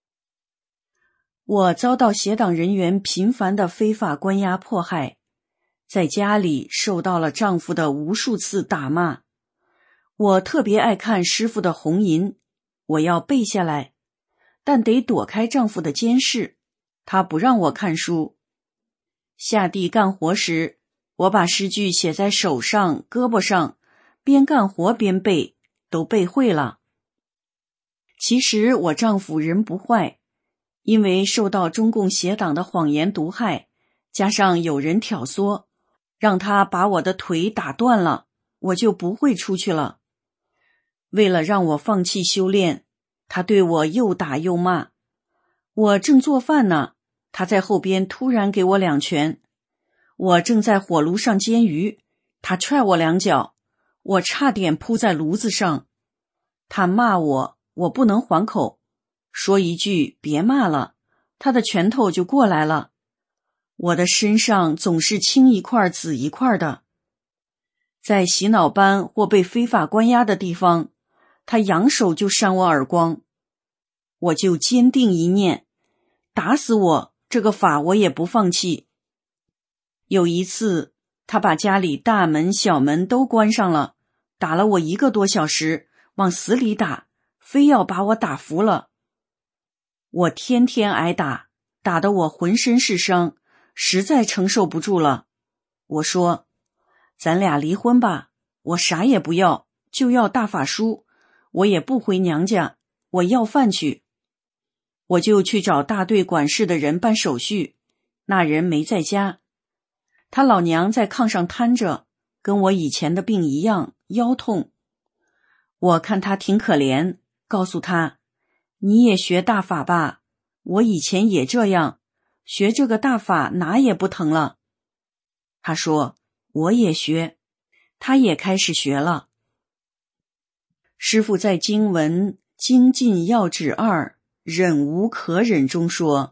我遭到邪党人员频繁的非法关押迫害，在家里受到了丈夫的无数次打骂。我特别爱看师父的红吟，我要背下来，但得躲开丈夫的监视，他不让我看书。下地干活时，我把诗句写在手上、胳膊上，边干活边背，都背会了。其实我丈夫人不坏，因为受到中共邪党的谎言毒害，加上有人挑唆，让他把我的腿打断了，我就不会出去了。为了让我放弃修炼，他对我又打又骂。我正做饭呢，他在后边突然给我2拳。我正在火炉上煎鱼，他踹我2脚，我差点扑在炉子上。他骂我，我不能还口，说一句别骂了，他的拳头就过来了。我的身上总是青一块紫一块的。在洗脑班或被非法关押的地方，他扬手就扇我耳光。我就坚定一念，打死我，这个法我也不放弃。有一次，他把家里大门小门都关上了，打了我1个多小时，往死里打，非要把我打服了。我天天挨打，打得我浑身是伤，实在承受不住了。我说，咱俩离婚吧，我啥也不要，就要大法书，我也不回娘家，我要饭去。我就去找大队管事的人办手续，那人没在家，他老娘在炕上瘫着，跟我以前的病一样，腰痛。我看他挺可怜，告诉他，你也学大法吧，我以前也这样，学这个大法哪也不疼了。他说，我也学，他也开始学了。师父在经文《精进要旨2忍无可忍》中说，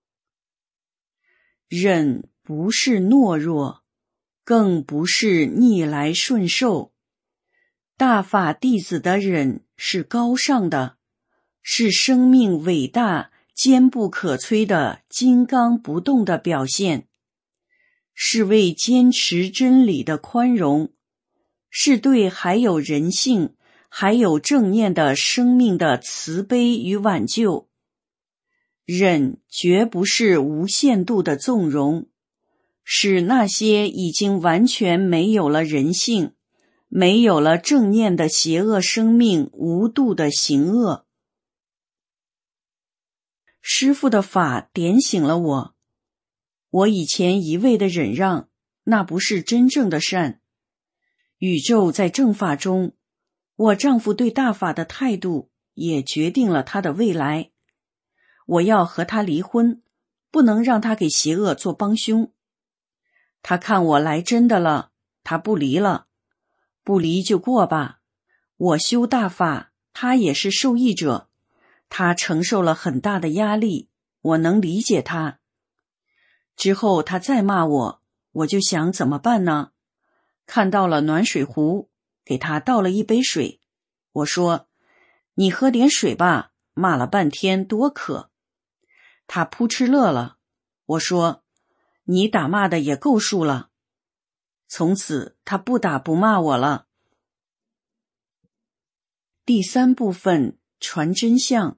忍不是懦弱，更不是逆来顺受。大法弟子的忍是高尚的，是生命伟大、坚不可摧的金刚不动的表现，是为坚持真理的宽容，是对还有人性、还有正念的生命的慈悲与挽救。忍绝不是无限度的纵容，使那些已经完全没有了人性、没有了正念的邪恶生命无度的行恶。师父的法点醒了我，我以前一味的忍让，那不是真正的善。宇宙在正法中，我丈夫对大法的态度也决定了他的未来。我要和他离婚，不能让他给邪恶做帮凶。他看我来真的了，他不离了，不离就过吧。我修大法，他也是受益者，他承受了很大的压力，我能理解他。之后他再骂我，我就想怎么办呢？看到了暖水壶，给他倒了一杯水。我说，你喝点水吧，骂了半天多渴。他扑哧乐了。我说，你打骂的也够数了。从此他不打不骂我了。第3部分，传真相。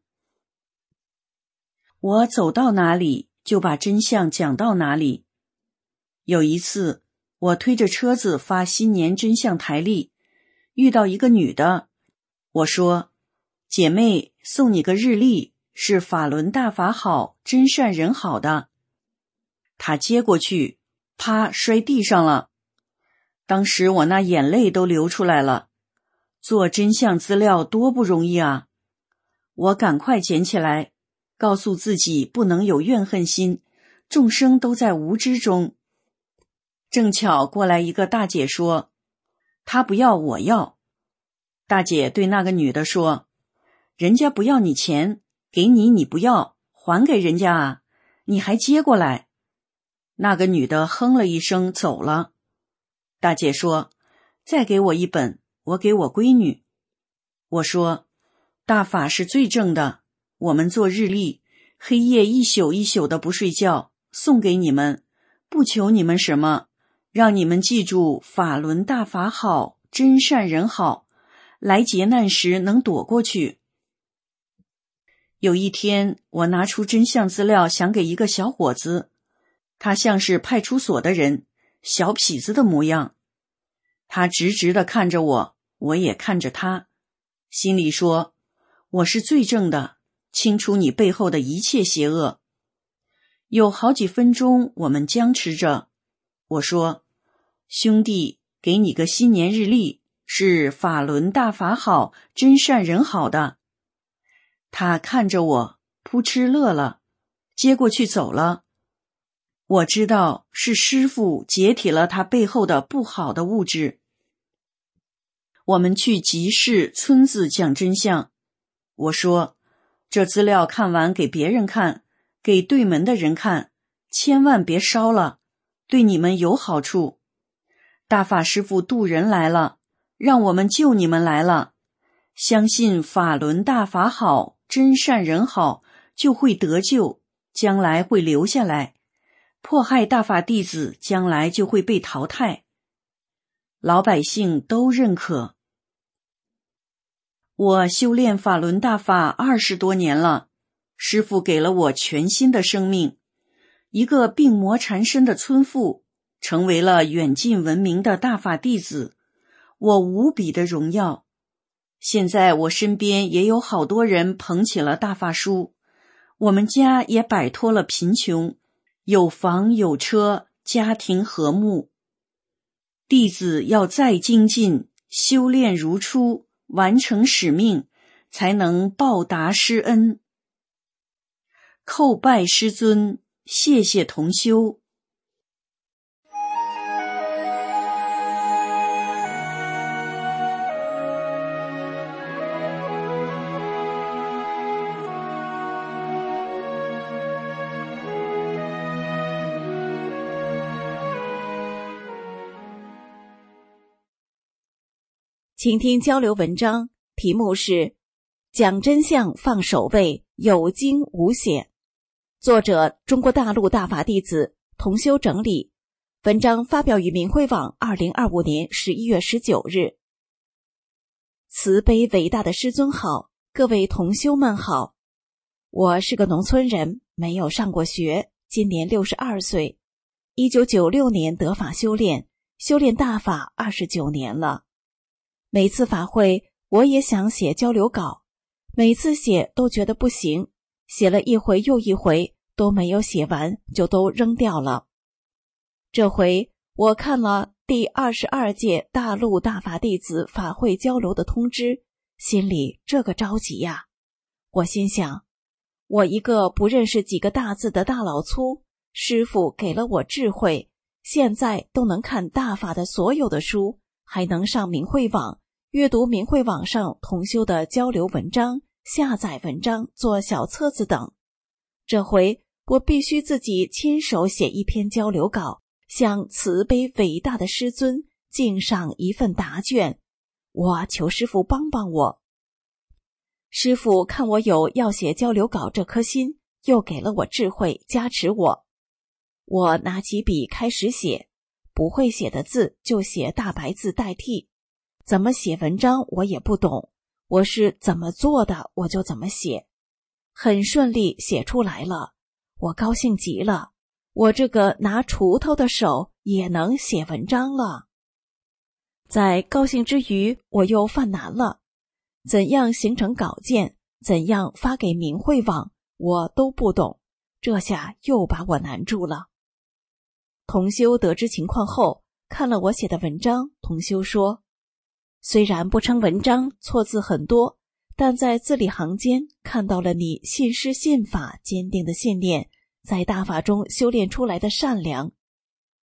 我走到哪里就把真相讲到哪里。有一次，我推着车子发新年真相台历，遇到一个女的，我说，姐妹，送你个日历，是法轮大法好，真善人好的。她接过去，啪，摔地上了。当时我那眼泪都流出来了。做真相资料多不容易啊！我赶快捡起来，告诉自己不能有怨恨心，众生都在无知中。正巧过来一个大姐说， 他不要我要。大姐对那个女的说，人家不要你钱，给你你不要，还给人家啊，你还接过来。那个女的哼了一声走了。大姐说，再给我一本，我给我闺女。我说，大法是最正的，我们做日历，黑夜一宿一宿的不睡觉，送给你们，不求你们什么，让你们记住法轮大法好，真善人好，来劫难时能躲过去。有一天，我拿出真相资料想给一个小伙子，他像是派出所的人，小痞子的模样。他直直地看着我，我也看着他，心里说，我是最正的，清除你背后的一切邪恶。有好几分钟我们僵持着，我说，兄弟，给你个新年日历，是法轮大法好，真善人好的。他看着我，扑哧乐了，接过去走了。我知道是师父解体了他背后的不好的物质。我们去集市村子讲真相。我说，这资料看完给别人看，给对门的人看，千万别烧了，对你们有好处。大法师父渡人来了，让我们救你们来了。相信法轮大法好，真善人好，就会得救，将来会留下来。迫害大法弟子将来就会被淘汰。老百姓都认可。我修炼法轮大法20多年了，师父给了我全新的生命，一个病魔缠身的村妇，成为了远近闻名的大法弟子，我无比的荣耀。现在我身边也有好多人捧起了大法书，我们家也摆脱了贫穷，有房有车，家庭和睦。弟子要再精进，修炼如初，完成使命，才能报答师恩。叩拜师尊，谢谢同修。 请听交流文章，题目是讲真相放首位，有惊无险。作者中国大陆大法弟子，同修整理。文章发表于明慧网2025年11月19日。慈悲伟大的师尊好，各位同修们好。我是个农村人，没有上过学，今年62岁。1996年得法修炼大法29年了。每次法会我也想写交流稿，每次写都觉得不行，写了一回又一回都没有写完，就都扔掉了。这回我看了第22届大陆大法弟子法会交流的通知，心里这个着急呀。我心想，我一个不认识几个大字的大老粗，师父给了我智慧，现在都能看大法的所有的书，还能上明慧网阅读明慧网上同修的交流文章，下载文章，做小册子等。这回我必须自己亲手写一篇交流稿，向慈悲伟大的师尊敬上一份答卷。我求师父帮帮我。师父看我有要写交流稿这颗心，又给了我智慧加持我。我拿起笔开始写，不会写的字就写大白字代替。怎么写文章我也不懂，我是怎么做的我就怎么写，很顺利写出来了，我高兴极了，我这个拿锄头的手也能写文章了。在高兴之余，我又犯难了，怎样形成稿件，怎样发给明慧网，我都不懂，这下又把我难住了。同修得知情况后，看了我写的文章，同修说，虽然不称文章，错字很多，但在字里行间看到了你信师信法坚定的信念，在大法中修炼出来的善良。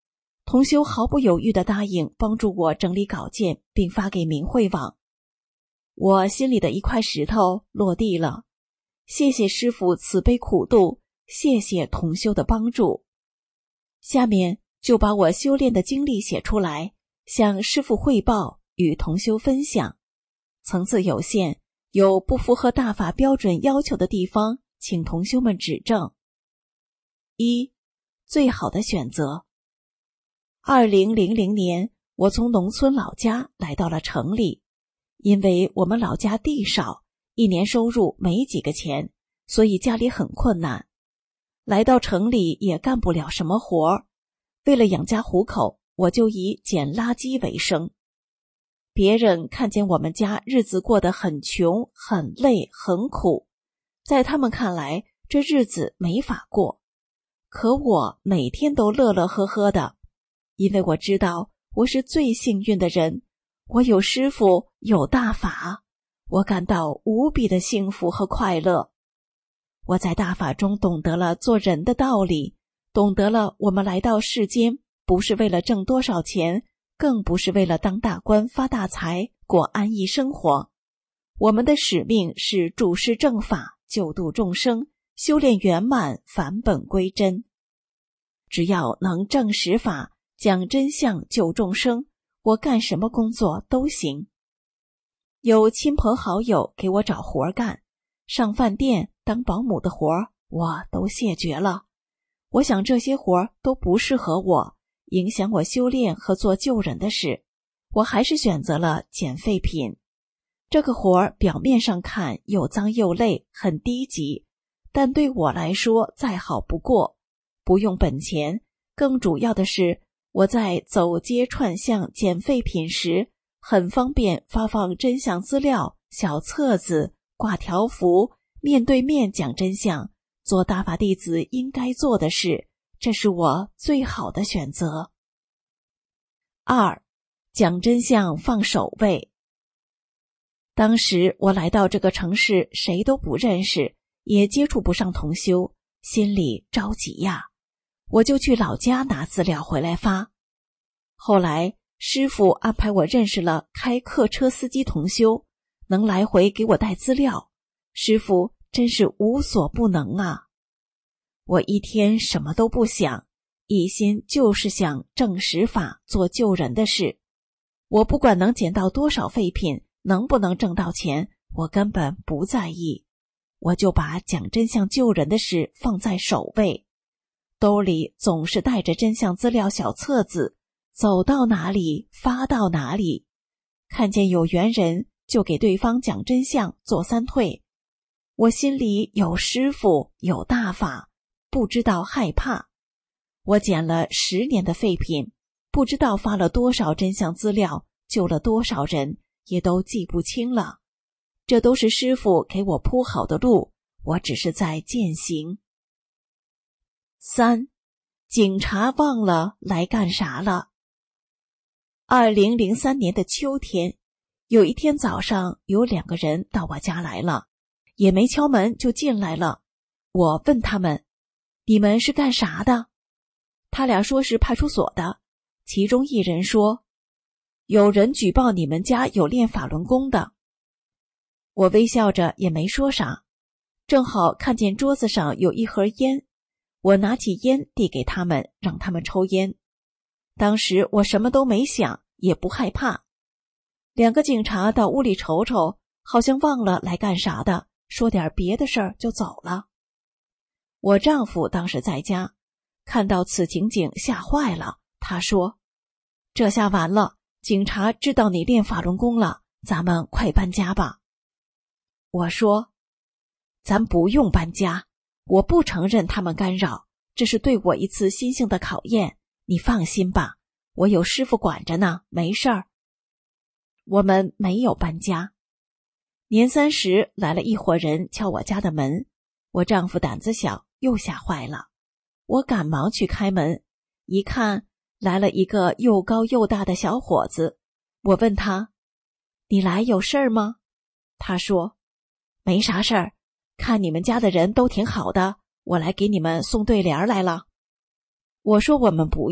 同修毫不犹豫地答应帮助我整理稿件并发给明慧网。我心里的一块石头落地了，谢谢师父慈悲苦度，谢谢同修的帮助。下面就把我修炼的经历写出来，向师父汇报，与同修分享。层次有限，有不符合大法标准要求的地方，请同修们指正。1. 最好的选择。2000年，我从农村老家来到了城里，因为我们老家地少，一年收入没几个钱，所以家里很困难。来到城里也干不了什么活，为了养家糊口，我就以捡垃圾为生。别人看见我们家日子过得很穷、很累、很苦，在他们看来，这日子没法过。可我每天都乐乐呵呵的，因为我知道我是最幸运的人，我有师父，有大法，我感到无比的幸福和快乐。我在大法中懂得了做人的道理，懂得了我们来到世间不是为了挣多少钱，更不是为了当大官发大财过安逸生活。我们的使命是注释正法，救度众生，修炼圆满，返本归真。只要能证实法，讲真相，救众生，我干什么工作都行。有亲朋好友给我找活干，上饭店当保姆的活我都谢绝了。我想这些活都不适合我，影响我修炼和做救人的事，我还是选择了捡废品。这个活表面上看又脏又累，很低级，但对我来说再好不过，不用本钱。更主要的是，我在走街串巷捡废品时，很方便发放真相资料、小册子、挂条幅，面对面讲真相，做大法弟子应该做的事，这是我最好的选择。2. 讲真相放首位。当时我来到这个城市，谁都不认识，也接触不上同修，心里着急呀。我就去老家拿资料回来发。后来师父安排我认识了开客车司机同修，能来回给我带资料，师父真是无所不能啊。我一天什么都不想，一心就是想证实法，做救人的事。我不管能捡到多少废品，能不能挣到钱，我根本不在意，我就把讲真相救人的事放在首位。兜里总是带着真相资料小册子，走到哪里发到哪里，看见有缘人就给对方讲真相，做三退。我心里有师父，有大法，不知道害怕。我捡了10年的废品，不知道发了多少真相资料，救了多少人，也都记不清了。这都是师父给我铺好的路，我只是在践行。3. 警察忘了来干啥了。2003年的秋天，有一天早上，有2个人到我家来了，也没敲门就进来了。我问他们，你们是干啥的？他俩说是派出所的，其中一人说，有人举报你们家有练法轮功的。我微笑着也没说啥，正好看见桌子上有一盒烟，我拿起烟递给他们，让他们抽烟。当时我什么都没想，也不害怕。2个警察到屋里瞅瞅，好像忘了来干啥的，说点别的事儿就走了。我丈夫当时在家，看到此情景吓坏了，他说，这下完了，警察知道你练法轮功了，咱们快搬家吧。我说，咱不用搬家，我不承认他们干扰，这是对我一次心性的考验，你放心吧，我有师父管着呢，没事儿。我们没有搬家。年30来了一伙人敲我家的门，我丈夫胆子小，又吓坏了。我赶忙去开门，一看来了一个又高又大的小伙子。我问他，你来有事儿吗？他说，没啥事儿，看你们家的人都挺好的，我来给你们送对联来了。我说我们不要，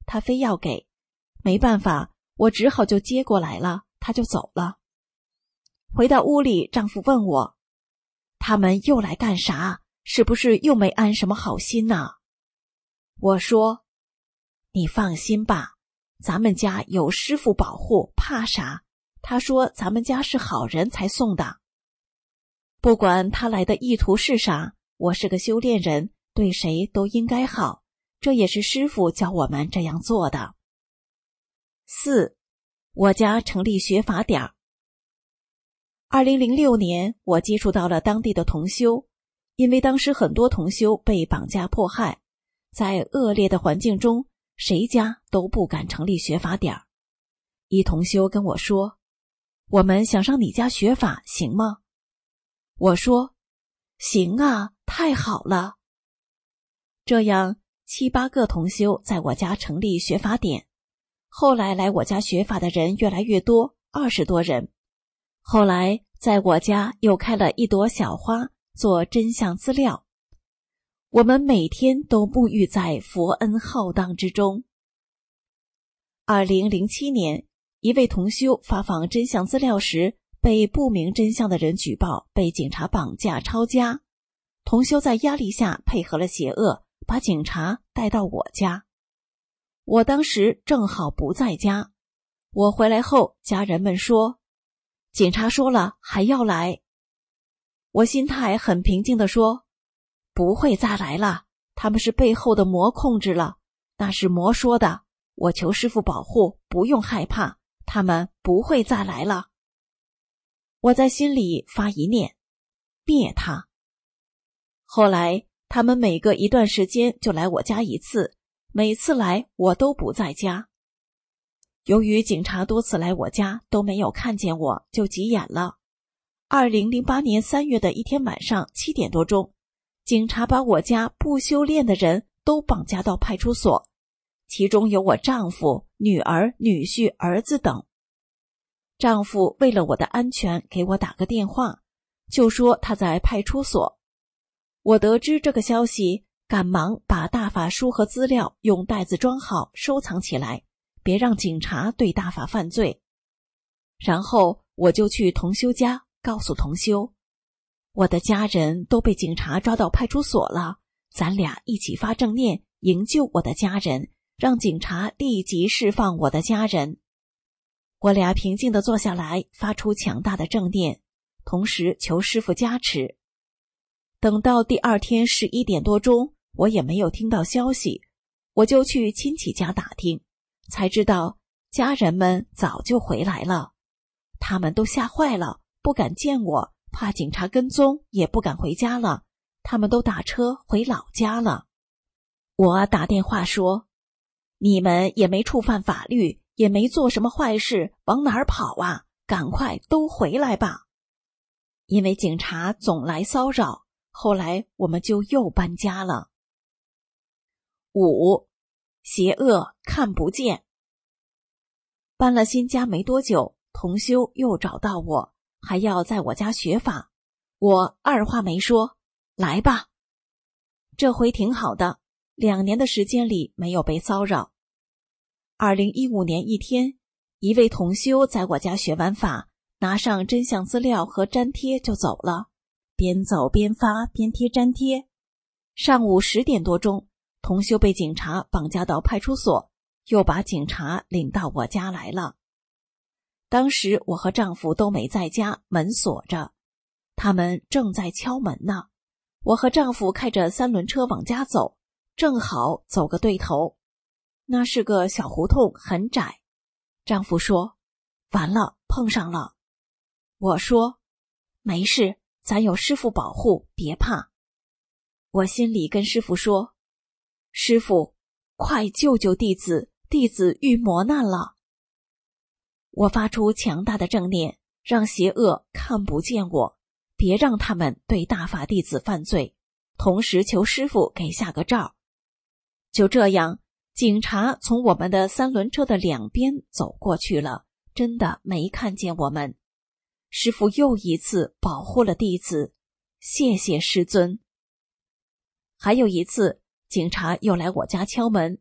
他非要给，没办法，我只好就接过来了，他就走了。回到屋里，丈夫问我，他们又来干啥？是不是又没安什么好心呢？我说，你放心吧，咱们家有师傅保护，怕啥？他说咱们家是好人才送的。不管他来的意图是啥，我是个修炼人，对谁都应该好，这也是师傅教我们这样做的。4. 我家成立学法点。2006年，我接触到了当地的同修，因为当时很多同修被绑架迫害，在恶劣的环境中，谁家都不敢成立学法点。一同修跟我说，我们想上你家学法，行吗？我说，行啊，太好了。这样7、8个同修在我家成立学法点，后来来我家学法的人越来越多，20多人。后来在我家又开了一朵小花做真相资料，我们每天都沐浴在佛恩浩荡之中。2007年，一位同修发放真相资料时，被不明真相的人举报被警察绑架抄家，同修在压力下配合了邪恶，把警察带到我家。我当时正好不在家，我回来后，家人们说，警察说了还要来。我心态很平静地说，不会再来了，他们是背后的魔控制了，那是魔说的，我求师父保护，不用害怕，他们不会再来了。我在心里发一念，灭他。后来他们每隔一段时间就来我家一次，每次来我都不在家。由于警察多次来我家都没有看见我，就急眼了。2008年3月的一天晚上7点多钟，警察把我家不修炼的人都绑架到派出所，其中有我丈夫、女儿、女婿、儿子等。丈夫为了我的安全给我打个电话，就说他在派出所。我得知这个消息，赶忙把大法书和资料用袋子装好收藏起来，别让警察对大法犯罪。然后我就去同修家告诉同修，我的家人都被警察抓到派出所了，咱俩一起发正念营救我的家人，让警察立即释放我的家人。我俩平静地坐下来，发出强大的正念，同时求师父加持。等到第二天11点多钟，我也没有听到消息，我就去亲戚家打听，才知道家人们早就回来了。他们都吓坏了，不敢见我，怕警察跟踪，也不敢回家了，他们都打车回老家了。我打电话说，你们也没触犯法律，也没做什么坏事，往哪儿跑啊？赶快都回来吧。因为警察总来骚扰，后来我们就又搬家了。5. 邪恶看不见。搬了新家没多久，同修又找到我，还要在我家学法。我二话没说，来吧。这回挺好的，2年的时间里没有被骚扰。2015年一天，一位同修在我家学完法，拿上真相资料和粘贴就走了，边走边发边贴粘贴。上午10点多钟，同修被警察绑架到派出所，又把警察领到我家来了。当时我和丈夫都没在家，门锁着，他们正在敲门呢。我和丈夫开着3轮车往家走，正好走个对头。那是个小胡同，很窄。丈夫说，完了，碰上了。我说，没事，咱有师父保护，别怕。我心里跟师父说，师父，快救救弟子，弟子遇磨难了。我发出强大的正念，让邪恶看不见我，别让他们对大法弟子犯罪，同时求师父给下个诏。就这样，警察从我们的3轮车的2边走过去了，真的没看见我们。师父又一次保护了弟子，谢谢师尊。还有一次，警察又来我家敲门，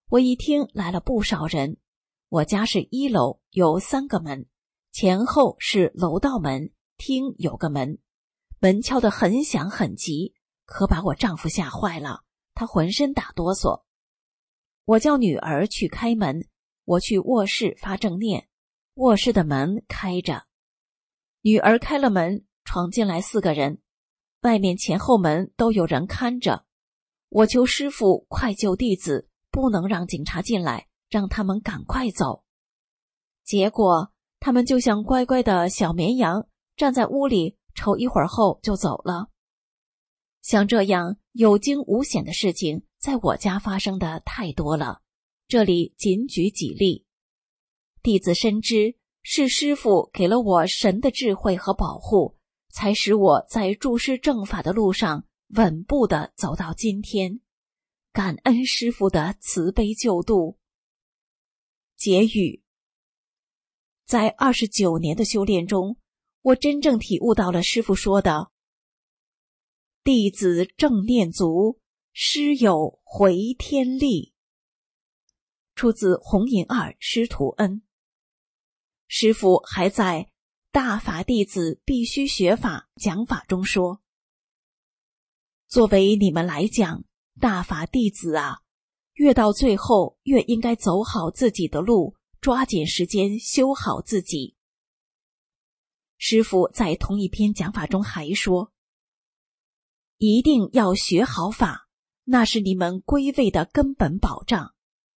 我一听来了不少人。我家是1楼，有3个门，前后是楼道门，厅有个门，门敲得很响很急，可把我丈夫吓坏了，他浑身打哆嗦。我叫女儿去开门，我去卧室发正念，卧室的门开着，女儿开了门，闯进来4个人，外面前后门都有人看着。我求师父快救弟子，不能让警察进来，让他们赶快走。结果他们就像乖乖的小绵羊，站在屋里瞅一会儿后就走了。像这样有惊无险的事情在我家发生的太多了，这里仅举几例。弟子深知是师父给了我神的智慧和保护，才使我在注师正法的路上稳步地走到今天，感恩师父的慈悲救度。结语：在29年的修炼中，我真正体悟到了师父说的弟子正念足，师有回天力。出自弘银二师徒恩。师父还在大法弟子必须学法讲法中说，作为你们来讲，大法弟子啊，越到最后越应该走好自己的路，抓紧时间修好自己。师父在同一篇讲法中还说，一定要学好法，那是你们归位的根本保障。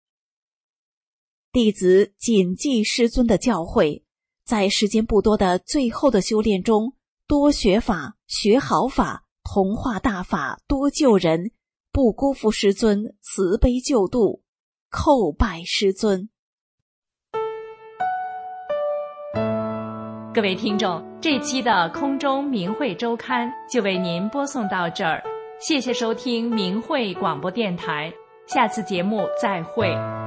弟子谨记师尊的教诲，在时间不多的最后的修炼中，多学法，学好法，同化大法，多救人，不辜负师尊慈悲救度，叩拜师尊。 各位听众，这期的空中明慧周刊就为您播送到这儿，谢谢收听明慧广播电台，下次节目再会。